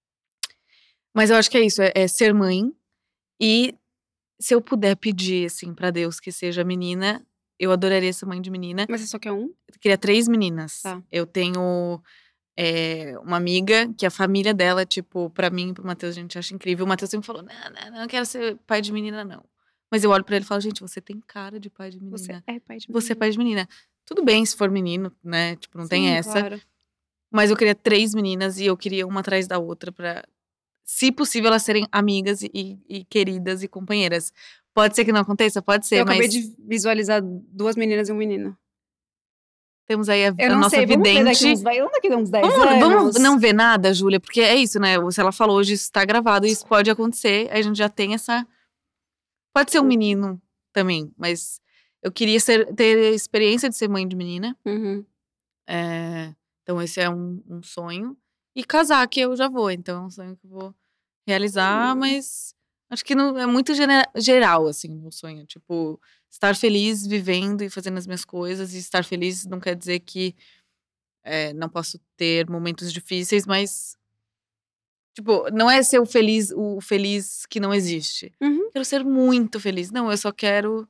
Mas eu acho que é isso, é, é ser mãe. E se eu puder pedir, assim, pra Deus que seja menina, eu adoraria ser mãe de menina. Mas você só quer um? Eu queria três meninas. Tá. Eu tenho é, uma amiga que a família dela, tipo, pra mim e pro Matheus, a gente acha incrível. O Matheus sempre falou, não, não, não, não quero ser pai de menina, não. Mas eu olho pra ele e falo, gente, você tem cara de pai de menina. Você é pai de Você é menino. pai de menina. Tudo bem se for menino, né? Tipo, não tem Sim, essa. claro. Mas eu queria três meninas e eu queria uma atrás da outra pra, se possível, elas serem amigas e, e queridas e companheiras. Pode ser que não aconteça? Pode ser, Eu mas acabei de visualizar duas meninas e um menino. temos aí a, Eu a não nossa sei, vamos ver daqui vidente. uns, vamos daqui uns dez Vamos, anos. vamos não ver nada, Júlia, porque é isso, né? Se ela falou hoje, isso tá gravado e isso pode acontecer. Aí a gente já tem essa… Pode ser um menino também, mas eu queria ser, ter a experiência de ser mãe de menina. Uhum. É, então esse é um, um sonho. E casar, que eu já vou. Então é um sonho que eu vou realizar, Hum. mas acho que não, é muito gene- geral, assim, o meu sonho. Tipo, estar feliz vivendo e fazendo as minhas coisas. E estar feliz não quer dizer que é, não posso ter momentos difíceis, mas… Tipo, não é ser o feliz, o feliz que não existe. Uhum. Quero ser muito feliz. Não, eu só quero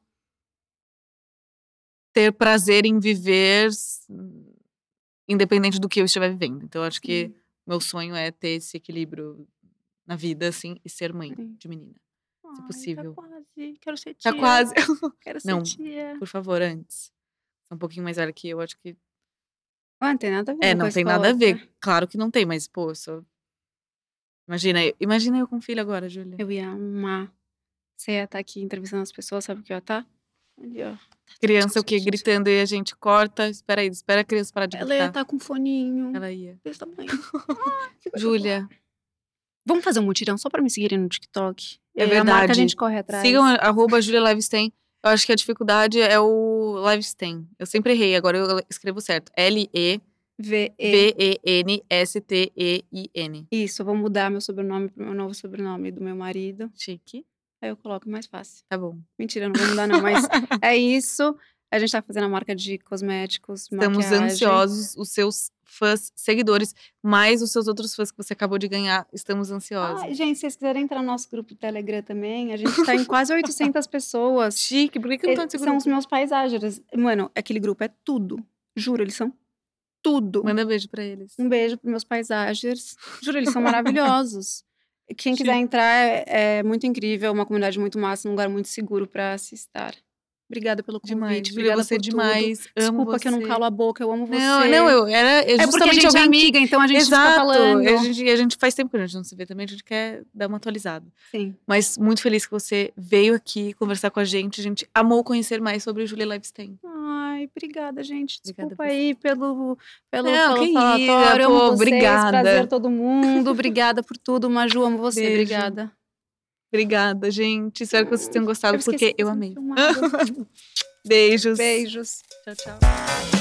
ter prazer em viver s- independente do que eu estiver vivendo. Então, eu acho que Uhum. meu sonho é ter esse equilíbrio na vida, assim, e ser mãe Sim. de menina. Se Ai, possível. tá quase. Quero ser Tá tia. quase. Quero ser Não, tia. por favor, antes. Você é um pouquinho mais velha que eu, acho que… Ah, não tem nada a ver É, uma não coisa tem com a nada a outra. ver. Claro que não tem, mas, pô, eu sou… Imagina, eu- imagina eu com filho agora, Júlia. Eu ia amar. Você ia estar aqui entrevistando as pessoas, sabe o que eu ia estar? Ali, ó. Criança o quê? Gritando e a gente corta. Espera aí, espera a criança parar de Ela ia gritar. estar com foninho. Ela ia. Desse tamanho. Ah, que coisa Júlia, Vamos fazer um mutirão só pra me seguirem no TikTok? é E aí a verdade. marca a gente corre atrás. Sigam a- arroba Julia Livestein. Eu acho que a dificuldade é o Livestein. Eu sempre errei, agora eu escrevo certo. L E V E. V E N S T E I N. Isso, eu vou mudar meu sobrenome pro meu novo sobrenome do meu marido. Chique. Aí eu coloco mais fácil. Tá bom. Mentira, não vou mudar não, mas é isso. A gente tá fazendo a marca de cosméticos, Estamos maquiagem. ansiosos, os seus fãs, seguidores, mais os seus outros fãs que você acabou de ganhar. Estamos ansiosos. Ai, gente, se vocês quiserem entrar no nosso grupo do Telegram também, a gente tá em quase oitocentas pessoas. Chique, por que, que não tá Eles nesse são os grupo? meus paisagers. Mano, aquele grupo é tudo. Juro, eles são tudo. Manda beijo pra eles. Um beijo pros meus paisagers. Juro, eles são maravilhosos. Quem quiser entrar, é, é muito incrível, uma comunidade muito massa, um lugar muito seguro pra se estar. Obrigada pelo Demais. convite. Júlia, Obrigada você é por tudo. demais. Amo Desculpa você. que eu não calo a boca, eu amo você. Não, não, eu era eu É porque a justamente gente é alguém que- amiga, então a gente Exato. fica falando. A gente, a gente faz tempo que a gente não se vê também, a gente quer dar uma atualizada. Sim. Mas muito feliz que você veio aqui conversar com a gente. A gente amou conhecer mais sobre Júlia Leivestein. Ai, obrigada, gente. Obrigada Desculpa por aí pelo, pelo, Não, pelo que falatório. isso, Amo pô, vocês, obrigada. prazer todo mundo. Obrigada por tudo. Maju, amo você. Beijo. Obrigada. Obrigada, gente. Espero que vocês tenham gostado, Eu esqueci porque de eu fazer amei. filmado. Beijos. Beijos. Tchau, tchau.